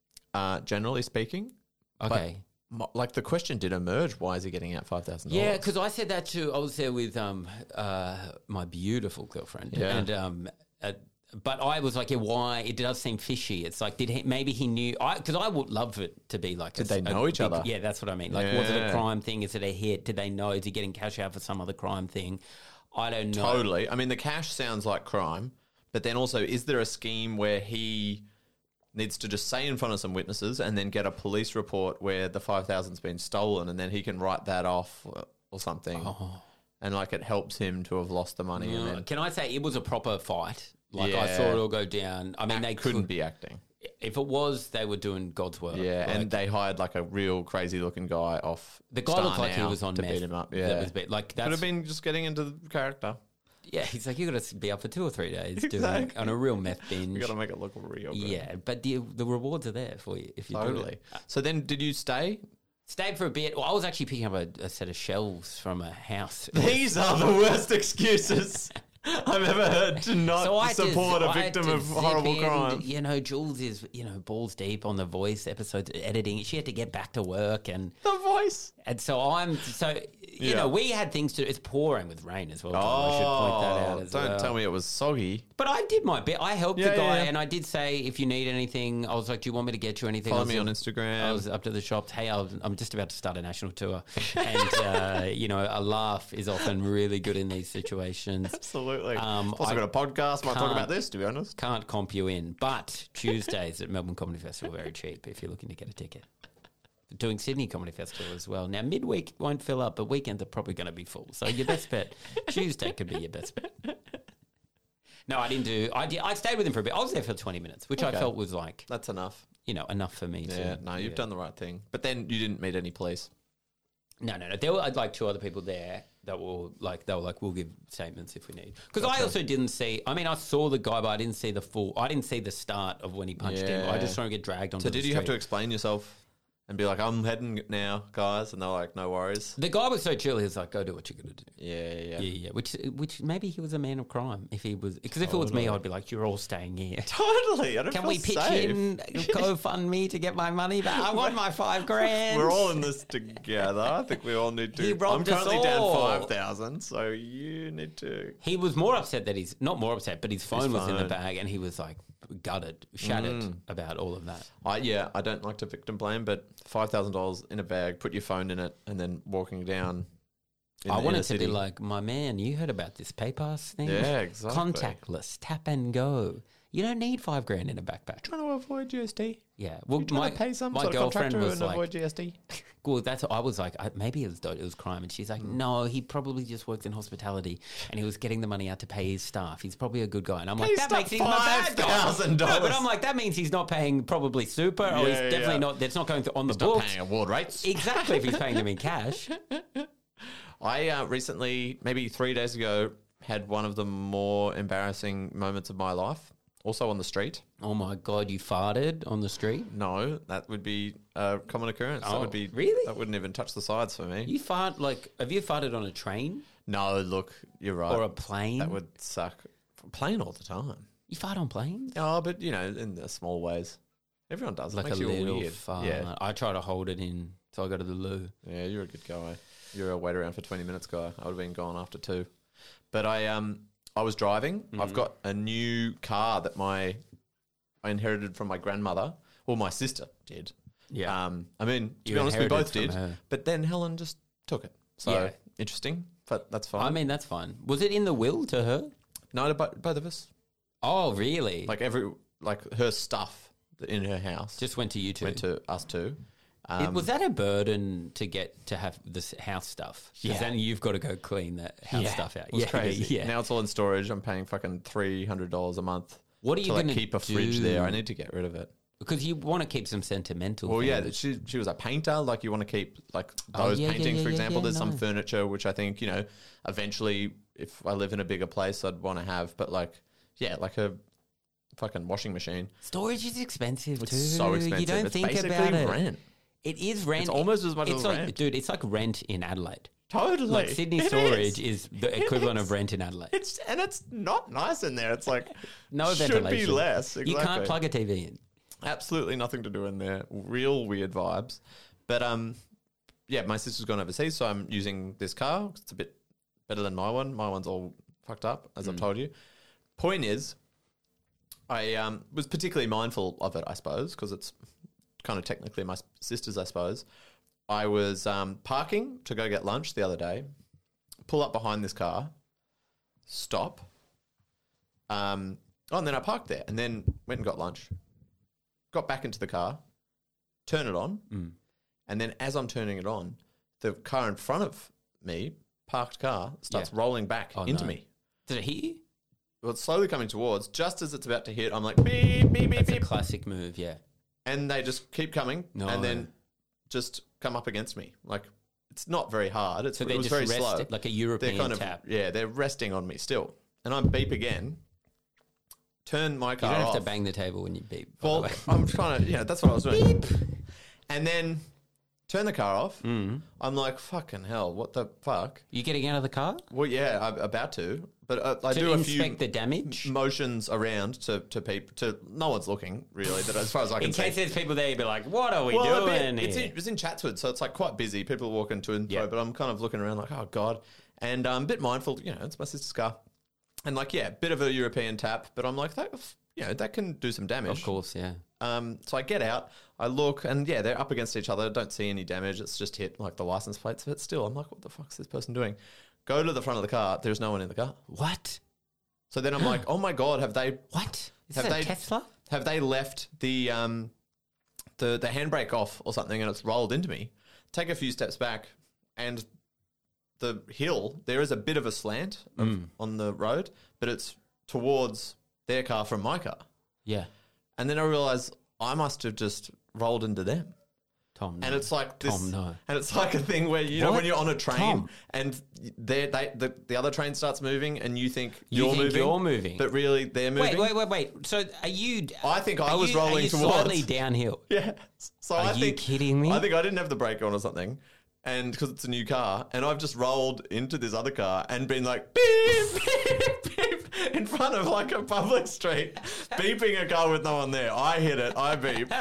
uh, generally speaking. Okay. Mo- Like the question did emerge. Why is he getting out five thousand dollars? Yeah, because I said that too. I was there with um uh my beautiful girlfriend, Yeah. and um, uh, but I was like, yeah, why? It does seem fishy. It's like, did he? Maybe he knew. I because I would love it to be like. Did a- they a know each big- other? Yeah, that's what I mean. Like, was it a Yeah. crime thing? Is it a hit? Did they know? Is he getting cash out for some other crime thing? I don't know. Totally. I mean, the cash sounds like crime, but then also, is there a scheme where he needs to just say in front of some witnesses and then get a police report where the five thousand's been stolen, and then he can write that off or- or something, Oh. and like it helps him to have lost the money, and Uh, then Can I say it was a proper fight? Like I Yeah. saw it all go down. I mean, they couldn't could, be acting. If it was, they were doing God's work. Yeah, Like, and they hired like a real crazy looking guy off. the guy Star looked like he Now was on to meth. beat him up. That Yeah, was bit, like could that's have been just getting into the character. yeah. He's like, you got to be up for two or three days doing Exactly. on a real meth binge. We got to make it look real. Good. Yeah, but the the rewards are there for you if you do Totally. it. So then, did you stay? Stayed for a bit. Well, I was actually picking up a, a set of shelves from a house. These are the worst excuses. I've ever heard to not So I had to- support I a had victim to of zip horrible in, crime. You know, Jules is, you know, balls deep on the Voice episodes, editing. She had to get back to work, and The Voice. and so I'm so you Yeah. know we had things to. It's pouring with rain as well. Tom. I should point that out as Oh, don't well. tell me it was soggy. But I did my bit. I helped Yeah, the guy, yeah, yeah. and I did say, if you need anything, I was like, "Do you want me to get you anything?" Follow I was me on like- Instagram. I was up to the shops. Hey, I was, I'm just about to start a national tour, and uh, you know, a laugh is often really good in these situations. Absolutely. Um, also I got a podcast. Might talk can't- about this, to be honest. Can't comp you in, but Tuesdays at Melbourne Comedy Festival are very cheap if you're looking to get a ticket. Doing Sydney Comedy Festival as well. Now, midweek won't fill up, but weekends are probably going to be full. So your best bet, Tuesday could be your best bet. No, I didn't do. I did, I stayed with him for a bit. I was there for twenty minutes, which I Okay. felt was like, That's enough. you know, enough for me. Yeah, to, no, you've yeah. done the right thing. But then you didn't meet any police. No, no, no. There were like two other people there that were like, they were like, we'll give statements if we need. Because I Gotcha. also didn't see. I mean, I saw the guy, but I didn't see the full. I didn't see the start of when he punched him. I Yeah. just saw him get dragged onto So the did you have to street. explain yourself and be like, I'm heading now, guys? And they're like, no worries. The guy was so chill. He was like, "Go do what you're gonna do." Yeah, yeah. Yeah, yeah. Which, which maybe he was a man of crime. If he was, because if it was me, Totally. I'd be like, "You're all staying here." Totally. I don't Can feel we pitch safe. in GoFundMe to get my money back? I want my five grand. We're all in this together. I think we all need to. He robbed I'm us currently down all. five thousand, so you need to. He was more upset that he's not more upset, but his phone His was in the phone. bag, and he was like gutted, shattered Mm. about all of that. I yeah, I don't like to victim blame, but five thousand dollars in a bag, put your phone in it, and then walking down. In I the wanted inner to city. be like, my man, you heard about this PayPass thing? Yeah, exactly. Contactless, tap and go. You don't need five grand in a backpack. trying to avoid G S T. Yeah, well, You trying my to pay some my sort of girlfriend contractor was and like, avoid G S T. well, that's I was like, I, maybe it was it was crime, and she's like, no, he probably just works in hospitality, and he was getting the money out to pay his staff. He's probably a good guy, and I'm like, Pay that staff makes him a bad guy. five thousand dollars. No, but I'm like, that means he's not paying probably super, or he's Yeah, definitely yeah. not. That's not going to, on the Not books. paying award rates. Exactly, if he's paying them in cash. I uh, recently, maybe three days ago, had one of the more embarrassing moments of my life. Also on the street. Oh my god, you farted on the street? No, that would be a common occurrence. that Oh, would be really? That wouldn't even touch the sides for me. You fart like? Have you farted on a train No, look, you're right. or a plane? That would suck. Plane all the time. You fart on planes? Oh, but you know, in the small ways. Everyone does. It Like a makes you little weird. fart. Yeah, I try to hold it in, so I go to the loo. yeah, you're a good guy. You're a wait around for twenty minutes guy. I would have been gone after two. But I um I was driving. Mm-hmm. I've got a new car that my I inherited from my grandmother. Well, my sister did. Yeah. Um, I mean, to You be honest, we inherited both from did. her. But then Helen just took it. So Yeah. interesting, but that's fine. I mean, that's fine. Was it in the will to her? no, to bo- both of us. Oh, really? Like every like her stuff in her house just went to you two. went to us two. It- Um, was that a burden to get to have this house stuff? 'Cause Yeah. then you've got to go clean that house yeah, stuff out. It was yeah, crazy. yeah. Now it's all in storage. I'm paying fucking three hundred dollars a month. What are you to like gonna keep a fridge there? do? I need to get rid of it. Because you want to keep some sentimental. Well, yeah, things. she she was a painter. Like you want to keep like Oh, those yeah, yeah, paintings, yeah, for yeah, example. yeah, There's some no. furniture which I think you know eventually, if I live in a bigger place, I'd want to have. But like, yeah, like a fucking washing machine. Storage is expensive It's too. so expensive. You don't it's think basically about it. rent. It is rent. It's almost as much it's as like, rent. dude. It's like rent in Adelaide. Totally. Like Sydney It storage is. is. the equivalent is. of rent in Adelaide. It's and it's not nice in there. It's like No should ventilation. be less. You Exactly. can't plug a T V in. Absolutely nothing to do in there. Real weird vibes. But um, yeah, my sister's gone overseas, so I'm using this car. It's a bit better than my one. My one's all fucked up, as I've told you. Point is, I um, was particularly mindful of it, I suppose, because it's kind of technically my sister's, I suppose. I was um, parking to go get lunch the other day, pull up behind this car, stop. Um, oh, and then I parked there and then went and got lunch. Got back into the car, turn it on, Mm. and then as I'm turning it on, the car in front of me, parked car, starts Yeah. rolling back Oh, into no. me. Did it hit you? Well, it's slowly coming towards. Just as it's about to hit, I'm like, beep, beep, beep, That's a beep. classic move. Yeah. And they just keep coming No. and then just come up against me. Like, it's not very hard. It's, So it they was just very rest slow. it like a They're European kind of, tap. yeah, they're resting on me still. And I'm beep again, turn my You car don't off. have to bang the table when you beep. by the Well, way. I'm trying to, yeah, that's what I was doing. And then turn the car off. Mm. I'm like, fucking hell, what the fuck? You getting out of the car? Well, yeah, I'm about to. But uh, I to do a inspect few the damage? motions around to to people. To no one's looking really. That as far as I can In see. case there's people there, you'd be like, "What are we Well, a doing?" bit, it's, here? in, it's in Chatswood, so it's like quite busy. People walking to and fro, Yeah. but I'm kind of looking around like, oh god, and I'm um, a bit mindful. You know, it's my sister's car, and like, yeah, bit of a European tap, but I'm like, that, you know, that can do some damage. Of course, yeah. Um, so I get out, I look, and yeah, they're up against each other. Don't see any damage. It's just hit like the license plates, but still, I'm like, what the fuck is this person doing? Go to the front of the car. There's no one in the car. What? So then I'm like, oh my god, have they? What? Is have that they a Tesla? Have they left the um, the the handbrake off or something, and it's rolled into me? Take a few steps back, and the hill, there is a bit of a slant of, Mm. on the road, but it's towards their car from my car. Yeah. And then I realised I must have just rolled into them. Tom, no. And it's like this, Tom, no. and it's like a thing where you know What? when you're on a train Tom. and they they the, the other train starts moving and you think You you're think moving, you're moving. but really they're moving. Wait, wait, wait, wait. So are you... I think I are was you, rolling are you towards- slightly downhill? Yeah. So Are I you think, kidding me? I think I didn't have the brake on or something, and because it's a new car, and I've just rolled into this other car and been like beep beep beep in front of like a public street, beeping a car with no one there. I hit it, I beep,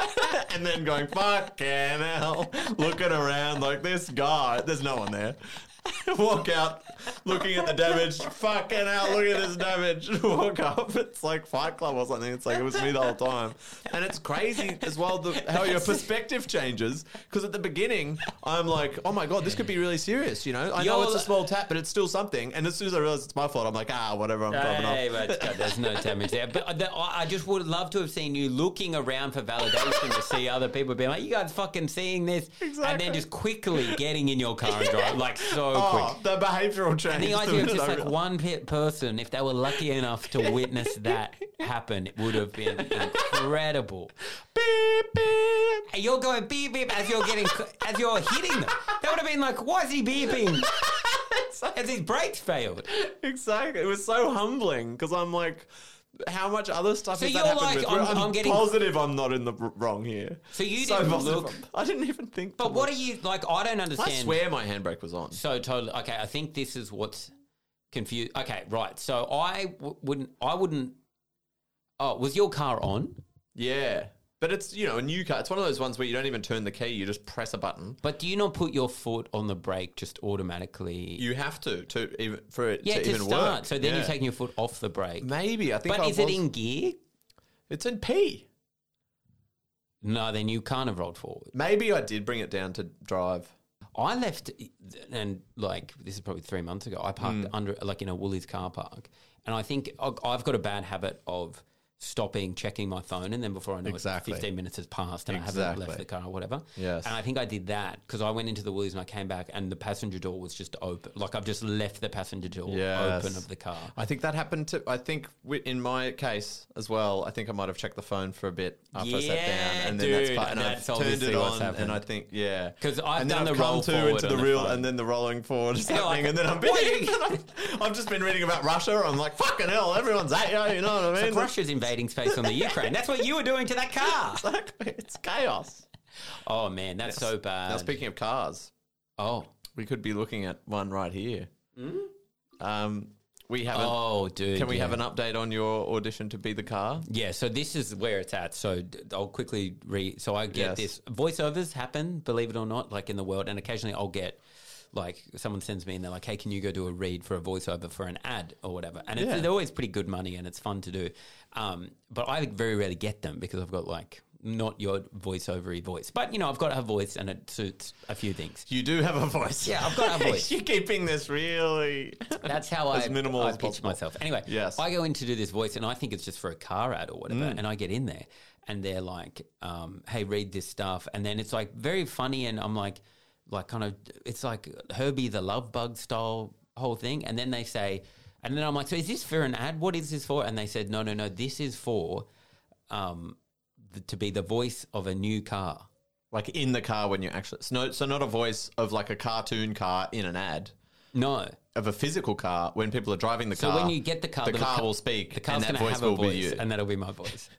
and then going fucking hell, looking around like this guy. There's no one there. Walk out, looking at the damage. Fucking hell, look at this damage. Walk up. It's like Fight Club or something. It's like it was me the whole time. And it's crazy as well the, how your perspective changes. Because at the beginning, I'm like, oh my God, this could be really serious. You know, I know You're- it's a small tap, but it's still something. And as soon as I realize it's my fault, I'm like, ah, whatever, I'm driving Hey, off. but God, there's no damage there. But the, I just would love to have seen you looking around for validation to see other people being like, you guys fucking seeing this? And Exactly. then just quickly getting in your car and driving, like so Oh, quick. the behavioural change. And the the idea of minute just I like realized- one pe- person, if they were lucky enough to witness that happen, it would have been incredible. beep, beep. And you're going beep beep as you're getting as you're hitting them. That would have been like, why is he beeping? As his brakes failed. Exactly. It was so humbling because I'm like, how much other stuff So has you're that happened like, with? I'm- I'm, I'm getting- positive I'm not in the r- wrong here. So you So didn't positive look. I'm- I didn't even think. But to what are look. you like? I don't understand. I swear my handbrake was on. So totally okay. I think this is what's confused. Okay, right. So I w- wouldn't. I wouldn't. Oh, was your car on? Yeah. But it's, you know, a new car. It's one of those ones where you don't even turn the key. You just press a button. But do you not put your foot on the brake just automatically? You have to, to even for it yeah, to, to, even start. work. So then Yeah. you're taking your foot off the brake. Maybe. I think But I is it was- in gear? It's in P. No, then you can't have rolled forward. Maybe I did bring it down to drive. I left, and like this is probably three months ago. I parked Hmm. under, like in a Woolies car park, and I think I- I've got a bad habit of stopping, checking my phone, and then before I know Exactly. it, fifteen minutes has passed, and I Exactly. haven't left the car or whatever. Yes. And I think I did that because I went into the Woolies and I came back, and the passenger door was just open. Like I've just left the passenger door Yes. open of the car. I think that happened to, I think wi- in my case as well, I think I might have checked the phone for a bit after I sat Yeah, down. And then that's dude, part, and that's I've turned obviously it what's on happened. and I think, yeah. 'Cause I've and then done I've the come roll to forward into the on the real, phone. and then the rolling forward is you're happening, like, and then I'm what are being, you- I've just been reading about Russia. I'm like, fucking hell, everyone's at you, you know what I So mean? Russia's invading space on the Ukraine. That's what you were doing to that car. Exactly. It's chaos. Oh man, that's so bad. Now, speaking of cars, oh. we could be looking at one right here. Um, we haven't. Oh, dude. Can we yeah. have an update on your audition to be the car? Yeah, so this is where it's at. So d- I'll quickly read. So I get Yes. this. Voiceovers happen, believe it or not, like in the world. And occasionally I'll get, like, someone sends me and they're like, hey, can you go do a read for a voiceover for an ad or whatever? And it's, Yeah. they're always pretty good money and it's fun to do. Um, but I very rarely get them because I've got, like, not your voiceovery voice. But, you know, I've got a voice and it suits a few things. You do have a voice. Yeah, I've got a voice. You're keeping this really. That's how As I, minimal I as pitch possible. myself. Anyway, Yes. I go in to do this voice, and I think it's just for a car ad or whatever. Mm. And I get in there, and they're like, um, "Hey, read this stuff," and then it's like very funny, and I'm like, like kind of, it's like Herbie the Love Bug style whole thing. And then they say, and then I'm like, "So is this for an ad? What is this for?" And they said, "No, no, no. This is for, um, the, to be the voice of a new car." Like in the car when you actually. So, no, so not a voice of like a cartoon car in an ad. No. Of a physical car when people are driving the So car. when you get the car, the the car ca- will speak, The car's and that going to voice have a will voice, be you. and that'll be my voice.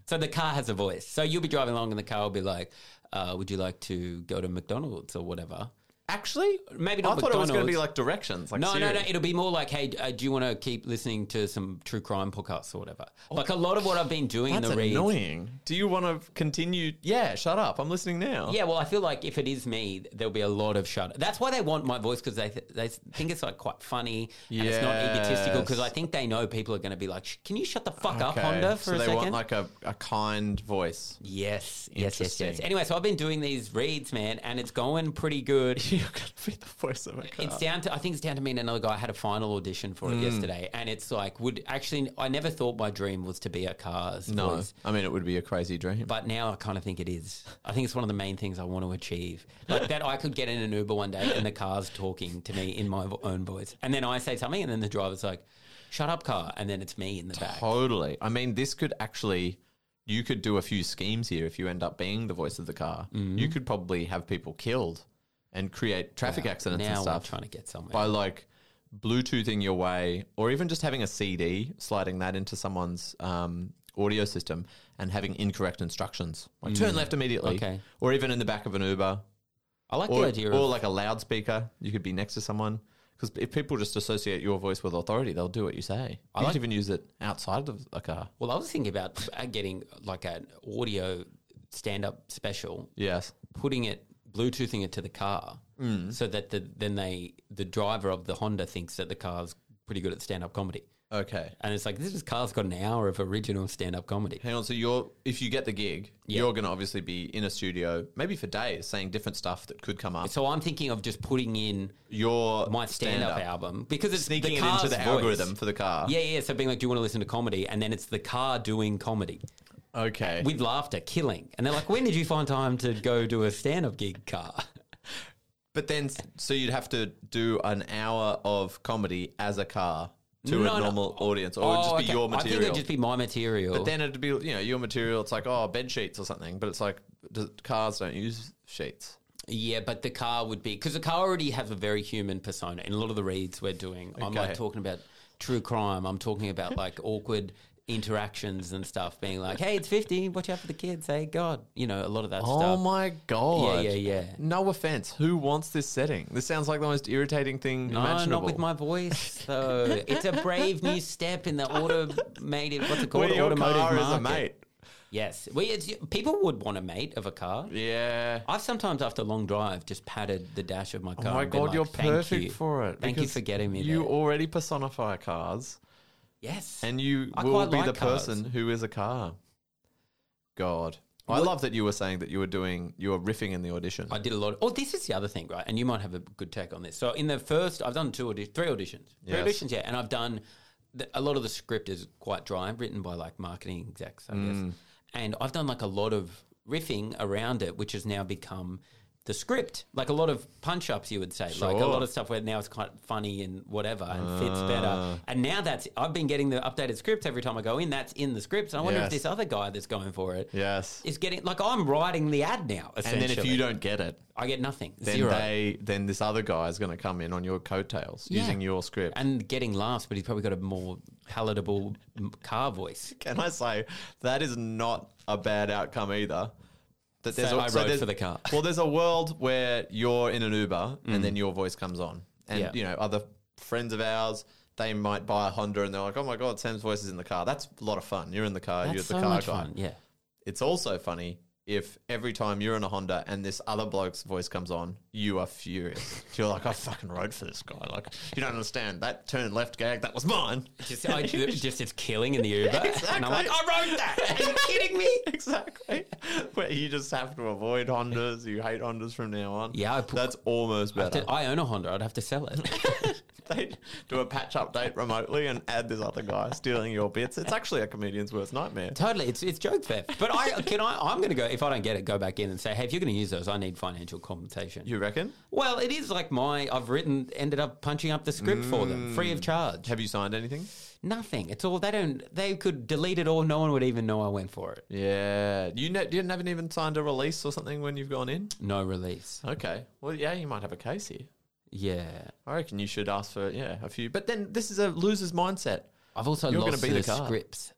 So the car has a voice. So you'll be driving along and the car will be like, uh, would you like to go to McDonald's or whatever? Actually, Maybe I not thought it was going to McDonald's. be like directions. Like No, Siri. no, no. It'll be more like, hey, uh, do you want to keep listening to some true crime podcasts or whatever? Like a lot of what I've been doing That's in the reads. annoying. Do you want to continue? Yeah, shut up. I'm listening now. Yeah, well, I feel like if it is me, there'll be a lot of shut. That's why they want my voice because they th- they think it's like quite funny and it's not egotistical because I think they know people are going to be like, "Shh, can you shut the fuck up, Okay. Honda, for so a they second? want like a, a kind voice. Yes, yes, yes, yes. Interesting. Anyway, so I've been doing these reads, man, and it's going pretty good. You're going to be the voice of a car. It's down to, I think it's down to me and another guy. I had a final audition for it Mm. yesterday, and it's like, would actually, I never thought my dream was to be a car's no, voice. I mean, it would be a crazy dream. But now I kind of think it is. I think it's one of the main things I want to achieve. Like that I could get in an Uber one day and the car's talking to me in my vo- own voice. And then I say something and then the driver's like, shut up, car. And then it's me in the back. Totally. I mean, this could actually, you could do a few schemes here if you end up being the voice of the car. Mm-hmm. You could probably have people killed and create traffic Wow. accidents now and we're stuff trying to get somewhere. by like Bluetoothing your way, or even just having a C D, sliding that into someone's um, audio system and having incorrect instructions. Like turn left immediately. Okay. Or even in the back of an Uber. I like Or, the idea or of... like a loudspeaker. You could be next to someone. Because if people just associate your voice with authority, they'll do what you say. I You like- could even use it outside of a car. Well, I was thinking about uh, getting like an audio stand-up special, Yes. putting it, Bluetoothing it to the car Mm. so that the, then they, the driver of the Honda thinks that the car's pretty good at stand-up comedy. Okay. And it's like, this is car's got an hour of original stand-up comedy. Hang on. So you're, if you get the gig, Yeah. you're going to obviously be in a studio, maybe for days, saying different stuff that could come up. So I'm thinking of just putting in Your my stand-up, album because it's sneaking the it into car's the voice. algorithm for the car. Yeah, yeah. So being like, do you want to listen to comedy? And then it's the car doing comedy Okay. with laughter, killing. And they're like, when did you find time to go do a stand-up gig, car? But then, so you'd have to do an hour of comedy as a car to No, a no. normal audience, or it would just Oh, be okay. your I think material. it'd just be my material. But then it'd be, you know, your material. It's like, oh, bed sheets or something. But it's like, the cars don't use sheets. Yeah, but the car would be because the car already has a very human persona. In a lot of the reads we're doing, I'm Okay. like talking about true crime. I'm talking about like awkward interactions and stuff, being like, "Hey, it's fifty. Watch out for the kids. Hey, God." You know, a lot of that Oh stuff. my God. Yeah, yeah, yeah. No offense. Who wants this setting? This sounds like the most irritating thing No, imaginable. not with my voice. So it's a brave new step in the automated. What's it called? Where your Automotive car market. is a mate. Yes, we, it's, people would want a mate of a car. Yeah. I've sometimes after a long drive just patted the dash of my car. Oh my and been God, like, you're "Thank perfect you. for it. Thank you because for getting me You there." already personify cars, Yes, and you I will quite be like the cars. person who is a car. God. I What- love that you were saying that you were doing, you were riffing in the audition. I did a lot. Of, oh, this is the other thing, right? And you might have a good take on this. So in the first, I've done two, audi- three auditions, three Yes. auditions, yeah. And I've done the, a lot of the script is quite dry, written by like marketing execs, I Mm. guess. And I've done like a lot of riffing around it, which has now become the script. Like a lot of punch ups, you would say, like a Sure. lot of stuff where now it's kind of funny and whatever and fits Ah. better. And now that's I've been getting the updated scripts every time I go in. That's in the scripts. And I wonder Yes. if this other guy that's going for it is Yes. getting like I'm writing the ad now. And Essentially, then if you don't get it, I get nothing. then Zero. they, then this other guy is going to come in on your coattails Yeah. using your script. and getting laughs, but he's probably got a more palatable m- car voice. Can I say that is not a bad outcome either? That So I so wrote there's- for the car. Well, there's a world where you're in an Uber and then your voice comes on, and Yeah. you know other friends of ours. They might buy a Honda and they're like, "Oh my God, Sam's voice is in the car." That's a lot of fun. You're in the car. That's you're the so car much guy. fun. Yeah. It's also funny if every time you're in a Honda and this other bloke's voice comes on, you are furious. You're like, "I fucking rode for this guy. Like, you don't understand that turn left gag. That was mine." Just, I, just it's killing in the Uber, and I'm like, I wrote that. Are you kidding me? Exactly. Where you just have to avoid Hondas. You hate Hondas from now on. Yeah, I put- that's almost I have better. to- I own a Honda. I'd have to sell it. They do a patch update remotely and add this other guy stealing your bits. It's actually a comedian's worst nightmare. Totally, it's it's joke theft. But I can I I'm going to go if I don't get it, go back in and say, hey, if you're going to use those, I need financial compensation. You reckon? Well, it is like my I've written ended up punching up the script for them free of charge. Have you signed anything? Nothing. It's all they don't. They could delete it all. No one would even know I went for it. Yeah. You ne- you haven't even signed a release or something when you've gone in? No release. Okay. Well, yeah, you might have a case here. Yeah. I reckon you should ask for, yeah, a few. But then this is a loser's mindset. I've also You're lost gonna be the, the car. scripts.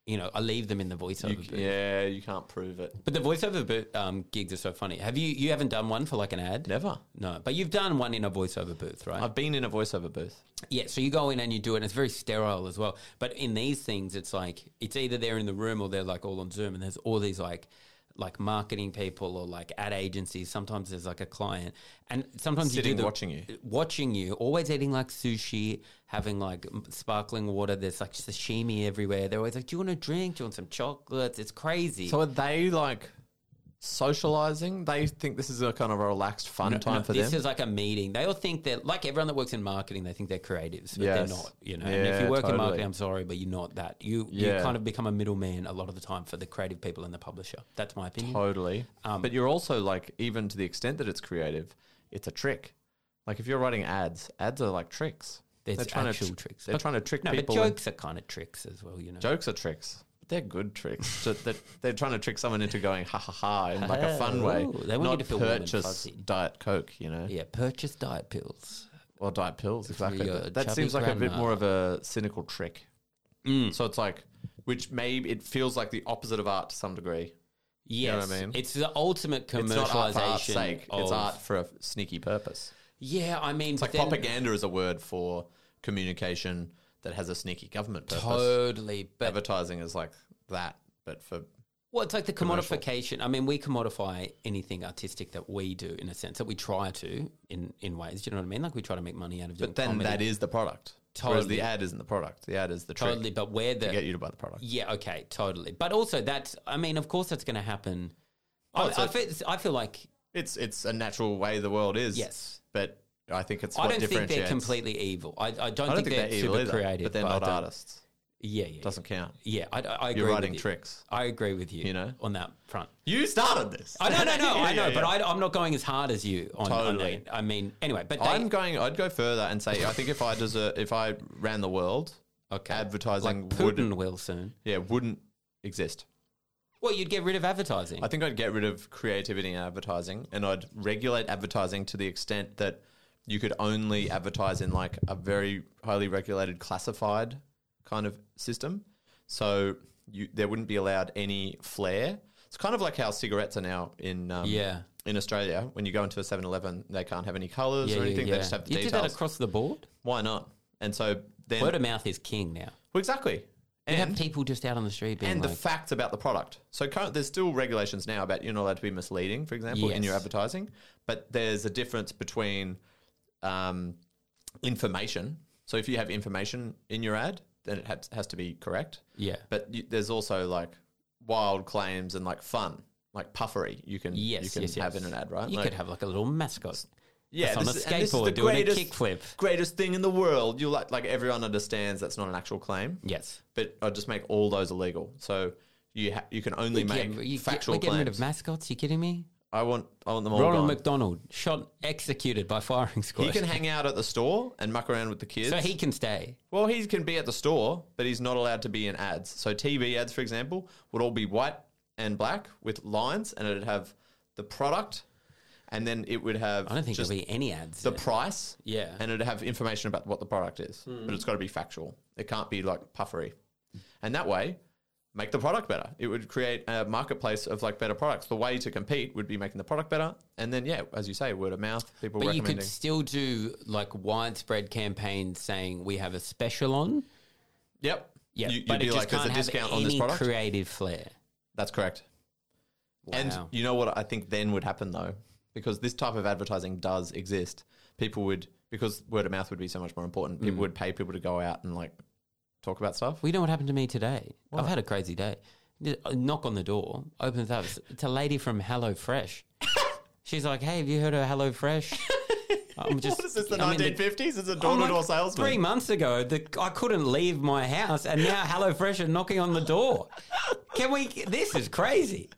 you know, I leave them in the voiceover You, booth. yeah, you can't prove it. But the voiceover booth, um, gigs are so funny. Have you, you haven't done one for like an ad? Never. No, but you've done one in a voiceover booth, right? I've been in a voiceover booth. Yeah, so you go in and you do it, and it's very sterile as well. But in these things, it's like, it's either they're in the room or they're like all on Zoom, and there's all these like, like marketing people or like ad agencies. Sometimes there's like a client, and sometimes Sitting you do the, watching you. watching you, always eating like sushi, having like sparkling water. There's like sashimi everywhere. They're always like, "Do you want a drink? Do you want some chocolates?" It's crazy. So are they like socializing? They think this is a kind of a relaxed, fun No, time no, for this them. is like a meeting. They all think that, like everyone that works in marketing, they think they're creatives, but Yes. they're not. You know, and if Yeah, you work in totally. marketing, I'm sorry, but you're not that. You you Yeah. kind of become a middleman a lot of the time for the creative people and the publisher. That's my opinion. Totally. Um, but you're also like, even to the extent that it's creative, it's a trick. Like if you're writing ads, ads are like tricks. There's they're trying actual to, tricks. They're But- trying to trick No, people. but and- jokes are kind of tricks as well. You know, jokes are tricks. They're good tricks. So they're, they're trying to trick someone into going ha ha ha in like a fun way. Ooh, they want you Not to feel warm and purchase fuzzy. Diet Coke, you know, Yeah, purchase diet pills. or Diet Pills. Exactly. your That, that chubby seems like a bit grandma. more of a cynical trick. Mm. So it's like, which maybe it feels like the opposite of art to some degree. Yes, know what I mean? it's the ultimate It's not art for art's commercialization. sake. Of, It's art for a sneaky purpose. Yeah, I mean, It's like propaganda is a word for communication that has a sneaky government purpose. Totally, but Advertising is like that, but for well, it's like the commercial. commodification. I mean, we commodify anything artistic that we do in a sense that we try to in in ways. Do you know what I mean? Like we try to make money out of doing but then comedy. that is the product. Whereas Totally. the ad isn't the product. The ad is the trick totally, but where the to get you to buy the product. yeah, okay, totally. But also, that's I mean, of course, that's going to happen. Oh, I, it's I, a- feel, I feel like It's it's a natural way the world is. yes. But I think it's I what don't think differentiates. they're completely evil. I, I don't, I don't think, think they're, they're evil super either, creative, but they're I not don't- artists. Yeah, yeah, Doesn't count. yeah. I, I agree You're writing with you. tricks. I agree with you. You know? on that front. You started this. I know, no, no, I Yeah, know, yeah, but yeah. I, I'm not going as hard as you on, on Totally. that. I mean, anyway, but they, I'm going. I'd go further and say I think if I deserve, if I ran the world, okay, advertising like would Putin will soon. yeah wouldn't exist. Well, you'd get rid of advertising. I think I'd get rid of creativity in advertising, and I'd regulate advertising to the extent that you could only advertise in like a very highly regulated, classified kind of system. So you, there wouldn't be allowed any flair. It's kind of like how cigarettes are now in um, Yeah. in Australia. When you go into a seven eleven, they can't have any colours yeah, or yeah, anything. yeah. They just have the you details. do that across the board. Why not? And so then, Word of mouth is king now. well, exactly. You And have people just out on the street being and like, the facts about the product. So current, there's still regulations now about you're not allowed to be misleading, for example, in your Yes. advertising. But there's a difference between um, information. So if you have information in your ad, then it has, has to be correct. yeah, But you, there's also like wild claims and like fun, like puffery. You can yes, you can yes, have yes. in an ad, right? You Like, could have like a little mascot. yeah, that's on a this is- and this is skateboard the doing greatest, a kickflip. greatest thing in the world. You like like everyone understands that's not an actual claim. Yes, But I'd just make all those illegal. So you ha- you can only You make get- you get- factual we're getting rid claims. of mascots. You kidding me? I want I want them all Ronald gone. McDonald shot executed by firing squad. He can hang out at the store and muck around with the kids. so he can stay. well, he can be at the store, but he's not allowed to be in ads. So T V ads, for example, would all be white and black with lines, and it'd have the product, and then it would have I don't think just there'll be any ads. the there. price, Yeah. and it'd have information about what the product is, Hmm. but it's got to be factual. It can't be like puffery, and that way, make the product better. It would create a marketplace of like better products. The way to compete would be making the product better, and then yeah, as you say, word of mouth, people But you recommending. could still do like widespread campaigns saying we have a special on. Yep. Yeah, You, you'd but be it just like, there's can't a have discount any on this product. creative flair. That's correct. And Wow. you know what I think then would happen though, because this type of advertising does exist. People would, because word of mouth would be so much more important. Mm. People would pay people to go out and like talk about stuff. Well, you know what happened to me today? I've had a crazy day. Just a knock on the door, opens up. It's- It's a lady from Hello Fresh. She's like, "Hey, have you heard of Hello Fresh?" I'm just. What is this? The I'm in nineteen fifties? It's a I'm door-to-door like, salesman. Three months ago, the, I couldn't leave my house, and now Hello Fresh are knocking on the door. Can we? This is crazy.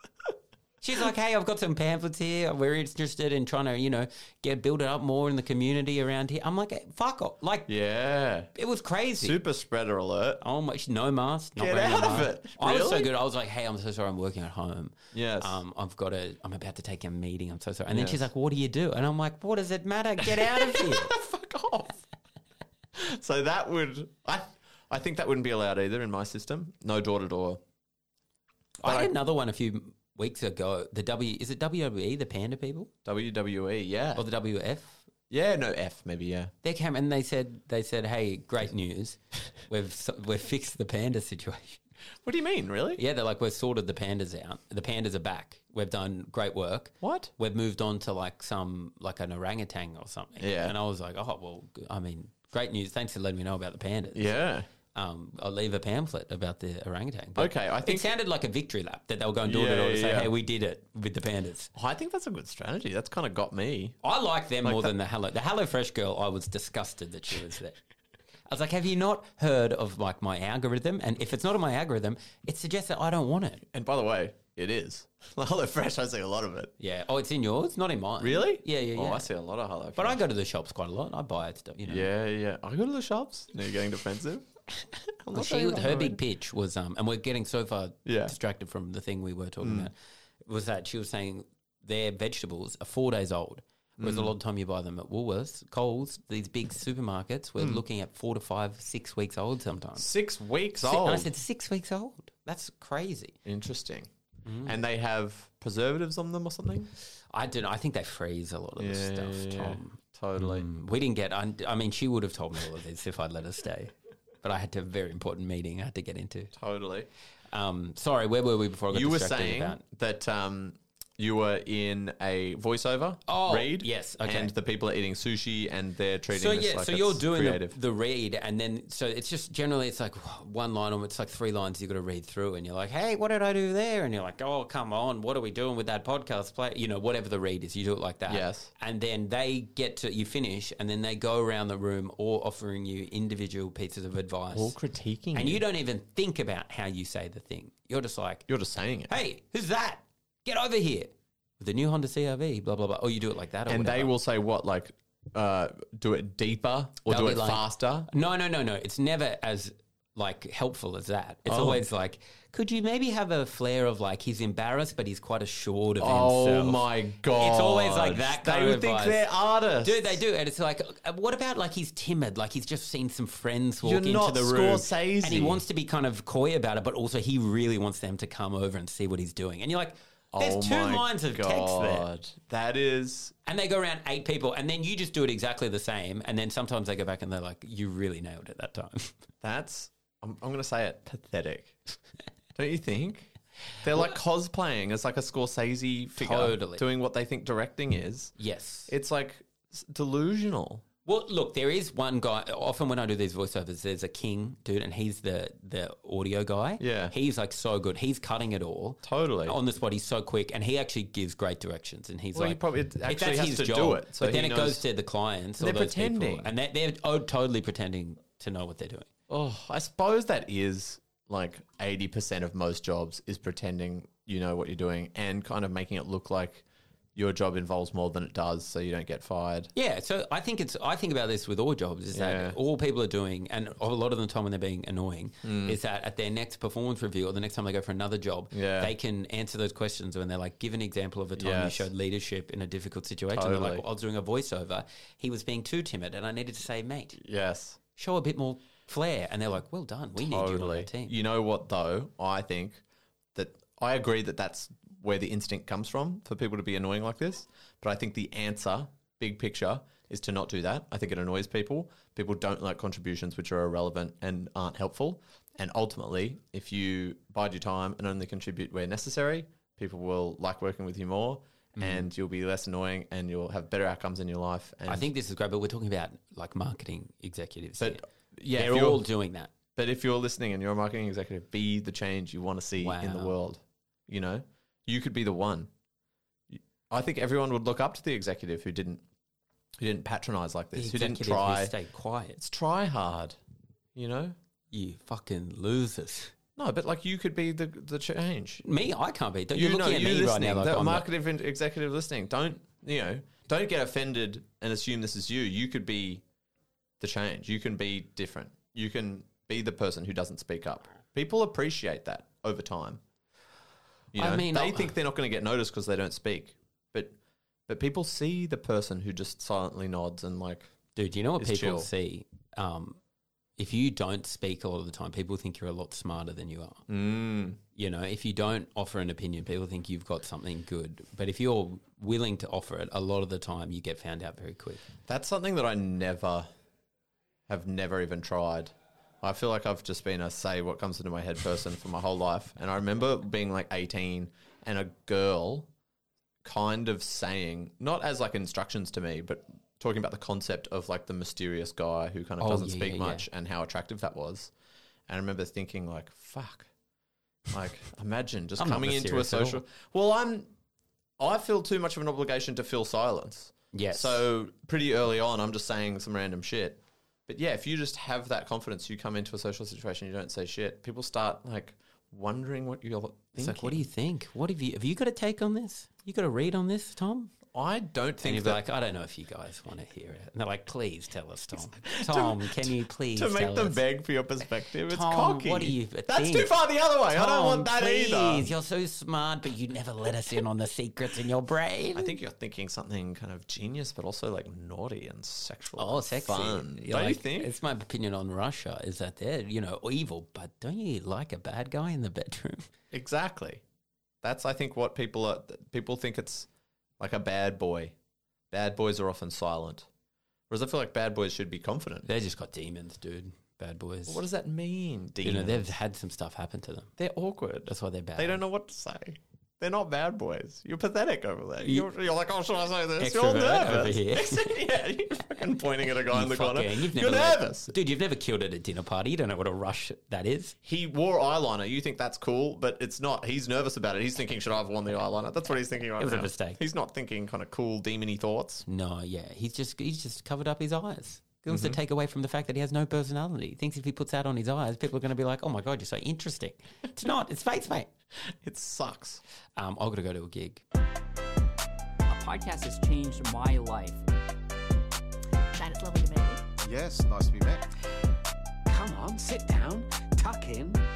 She's like, "Hey, I've got some pamphlets here. We're interested in trying to, you know, get build it up more in the community around here." I'm like, hey, "Fuck off!" Like, Yeah. it was crazy. Super spreader alert. Oh my! No mask. Not Get wearing a out of mask. it. I was so Really? good. I was like, "Hey, I'm so sorry. I'm working at home. Yes. Um, I've got to. I'm about to take a meeting. I'm so sorry." And then Yes. she's like, "What do you do?" And I'm like, "What does it matter? Get out of here." Fuck off. So that would, I, I think that wouldn't be allowed either in my system. No door to door. I But had I- another one a few weeks ago. The W is it W W E, the panda people, W W E, yeah. or the W F? Yeah, no, F maybe, yeah. They came and they said, they said, hey, great news, we've so- we've fixed the panda situation. What do you mean, really? Yeah, they're like, we've sorted the pandas out. The pandas are back. We've done great work. What? We've moved on to like some like an orangutan or something. Yeah. And I was like, oh well, g- I mean, great news. Thanks for letting me know about the pandas. Yeah. Um, I'll leave a pamphlet about the orangutan. But Okay, I think- it sounded like a victory lap that they were going door to Yeah, door to say, yeah. hey, we did it with the pandas. Oh, I think that's a good strategy. That's kind of got me. I like them Like more that- than the Hello. The HelloFresh girl, I was disgusted that she was there. I was like, have you not heard of like my algorithm? And if it's not in my algorithm, it suggests that I don't want it. And by the way, it is. Hello Fresh, I see a lot of it. Yeah. Oh, it's in yours, not in mine. Really? Yeah, yeah, yeah. Oh, I see a lot of Hello Fresh. But I go to the shops quite a lot. I buy it stuff, you know. Yeah, yeah. I go to the shops. Now you're getting defensive. I'm not She, saying her that, big right? pitch was, um, and we're getting so far Yeah. distracted from the thing we were talking about, was that she was saying their vegetables are four days old. Whereas a lot of the time you buy them at Woolworths, Coles, these big supermarkets, we're looking at four to five, six weeks old sometimes. Six weeks Si- old. And I said, six weeks old? That's crazy. Interesting. Mm. And they have preservatives on them or something? I don't know. I think they freeze a lot of this Yeah, stuff, yeah, yeah. Tom. Totally. Mm, we didn't get, I, I mean, she would have told me all of this if I'd let her stay. But I had to have a very important meeting I had to get into. Totally. Um, sorry, where were we before I got You were distracted saying about? that um, you were in a voiceover Oh, read. yes, okay. And the people are eating sushi and they're treating So this yeah, like so it's you're doing the, creative. the read, and then so it's just generally it's like one line, or it's like three lines you got to read through, and you're like, hey, what did I do there? And you're like, oh, come on, what are we doing with that podcast play? You know, whatever the read is, you do it like that. Yes. And then they get to you finish, and then they go around the room, all offering you individual pieces of advice, All critiquing and you. you don't even think about how you say the thing. You're just like, You're just saying it. hey, who's that? Get over here with the new Honda C R V, blah blah blah. Or you do it like that, or And they whatever. will say what, like, uh, do it deeper or They'll do be it like- faster? No, no, no, no. It's never as like helpful as that. It's Oh. always like, could you maybe have a flair of like he's embarrassed, but he's quite assured of Oh himself. my god! It's always like that kind They of think advice. they're artists. Dude, they do, and it's like, uh, what about like he's timid, like he's just seen some friends walk You're into not the room, Scorsese. and he wants to be kind of coy about it, but also he really wants them to come over and see what he's doing. And you're like, there's Oh two my lines of text there. God. That is. And they go around eight people, and then you just do it exactly the same. And then sometimes they go back and they're like, you really nailed it that time. That's. I'm, I'm going to say it. Pathetic. Don't you think? They're like cosplaying as like a Scorsese figure, Totally. doing what they think directing is. Yes. It's like s- delusional. Well, look, there is one guy. Often when I do these voiceovers, there's a king dude, and he's the the audio guy. Yeah. he's like so good. He's cutting it all Totally. on the spot. He's so quick, and he actually gives great directions. And he's Well, he like, probably if actually that's has his to job, do it, so but then he it knows- goes to the clients. Or They're those people, pretending. and they're, they're oh, totally pretending to know what they're doing. Oh, I suppose that is like eighty percent of most jobs is pretending you know what you're doing and kind of making it look like your job involves more than it does so you don't get fired. Yeah, so I think it's. I think about this with all jobs is Yeah. that all people are doing, and a lot of the time when they're being annoying, Mm. is that at their next performance review or the next time they go for another job, Yeah. they can answer those questions when they're like, give an example of a time you Yes. showed leadership in a difficult situation. They're Totally. like, well, I was doing a voiceover, he was being too timid, and I needed to say, mate, Yes. show a bit more flair, and they're like, well done, we need you on Totally. our team. You know what though? I think that I agree that that's where the instinct comes from for people to be annoying like this. But I think the answer, big picture, is to not do that. I think it annoys people. People don't like contributions which are irrelevant and aren't helpful. And ultimately, if you bide your time and only contribute where necessary, people will like working with you more and you'll be less annoying and you'll have better outcomes in your life. And I think this is great, but we're talking about like marketing executives. But, here. yeah, if they're you're- all doing that. But if you're listening and you're a marketing executive, be the change you want to see in the Wow. world. You know, you could be the one. I think everyone would look up to the executive who didn't, who didn't patronize like The this, who didn't executive who try. stayed quiet. It's try hard. You know, You fucking losers. no, but like you could be the the change. Me, I can't be. Don't You you know, looking at you me right listening, now like the I'm like, marketing and executive listening. Don't you know? Don't get offended and assume this is you. You could be the change. You can be different. You can be the person who doesn't speak up. People appreciate that over time. You know, I mean, they I- think they're not going to get noticed because they don't speak, but but people see the person who just silently nods and like, dude, you know what It's people chill. see? Um, if you don't speak a lot of the time, people think you're a lot smarter than you are. Mm. You know, if you don't offer an opinion, people think you've got something good. But if you're willing to offer it, a lot of the time you get found out very quick. That's something that I never have never even tried. I feel like I've just been a say what comes into my head person for my whole life. And I remember being like eighteen and a girl kind of saying, not as like instructions to me, but talking about the concept of like the mysterious guy who kind of Oh, doesn't yeah, speak yeah, much and how attractive that was. And I remember thinking like, fuck, like imagine just I'm not coming into a mysterious at all. social. Well, I'm, I feel too much of an obligation to fill silence. Yes. So pretty early on, I'm just saying some random shit. But yeah, if you just have that confidence, you come into a social situation, you don't say shit, people start like wondering what you're thinking. It's like, what do you think? What have you have you got a take on this? You got a read on this, Tom? I don't And think you're that like, I don't know if you guys want to hear it. And they're like, please tell us, Tom. Tom, can you please to make tell them us? beg for your perspective, it's Tom, cocky. what do you That's think? too far the other way. I don't Tom, want that please, either. You're so smart, but you never let us in on the secrets in your brain. I think you're thinking something kind of genius, but also like naughty and sexual. Oh, and sexy. fun. You're Don't you like- think? It's my opinion on Russia is that they're, you know, evil, but don't you like a bad guy in the bedroom? Exactly. That's, I think, what people are. People think it's like a bad boy. Bad boys are often silent. Whereas I feel like bad boys should be confident. They just got demons, dude. Bad boys. What does that mean? you Demons? know, they've had some stuff happen to them. They're awkward. That's why they're bad. They don't know what to say. They're not bad boys. You're pathetic over there. You're, you're like, oh, should I say this? You're Extrovert nervous. over here. yeah, you're fucking pointing at a guy You in the corner. fucking- you've You're never let- nervous. Dude, you've never killed at a dinner party. You don't know what a rush that is. He wore eyeliner. You think that's cool, but it's not. He's nervous about it. He's thinking, should I have worn the eyeliner? That's what he's thinking right It was a now. mistake. He's not thinking kind of cool, demony thoughts. No, yeah. He's just he's just covered up his eyes. He wants Mm-hmm. to take away from the fact that he has no personality. He thinks if he puts that on his eyes, people are going to be like, oh my God, you're so interesting. It's not. It's face, mate. It sucks. Um, I've got to go to a gig. A podcast has changed my life. Shane, it's lovely to meet you. Yes, nice to be back. Come on, sit down, tuck in,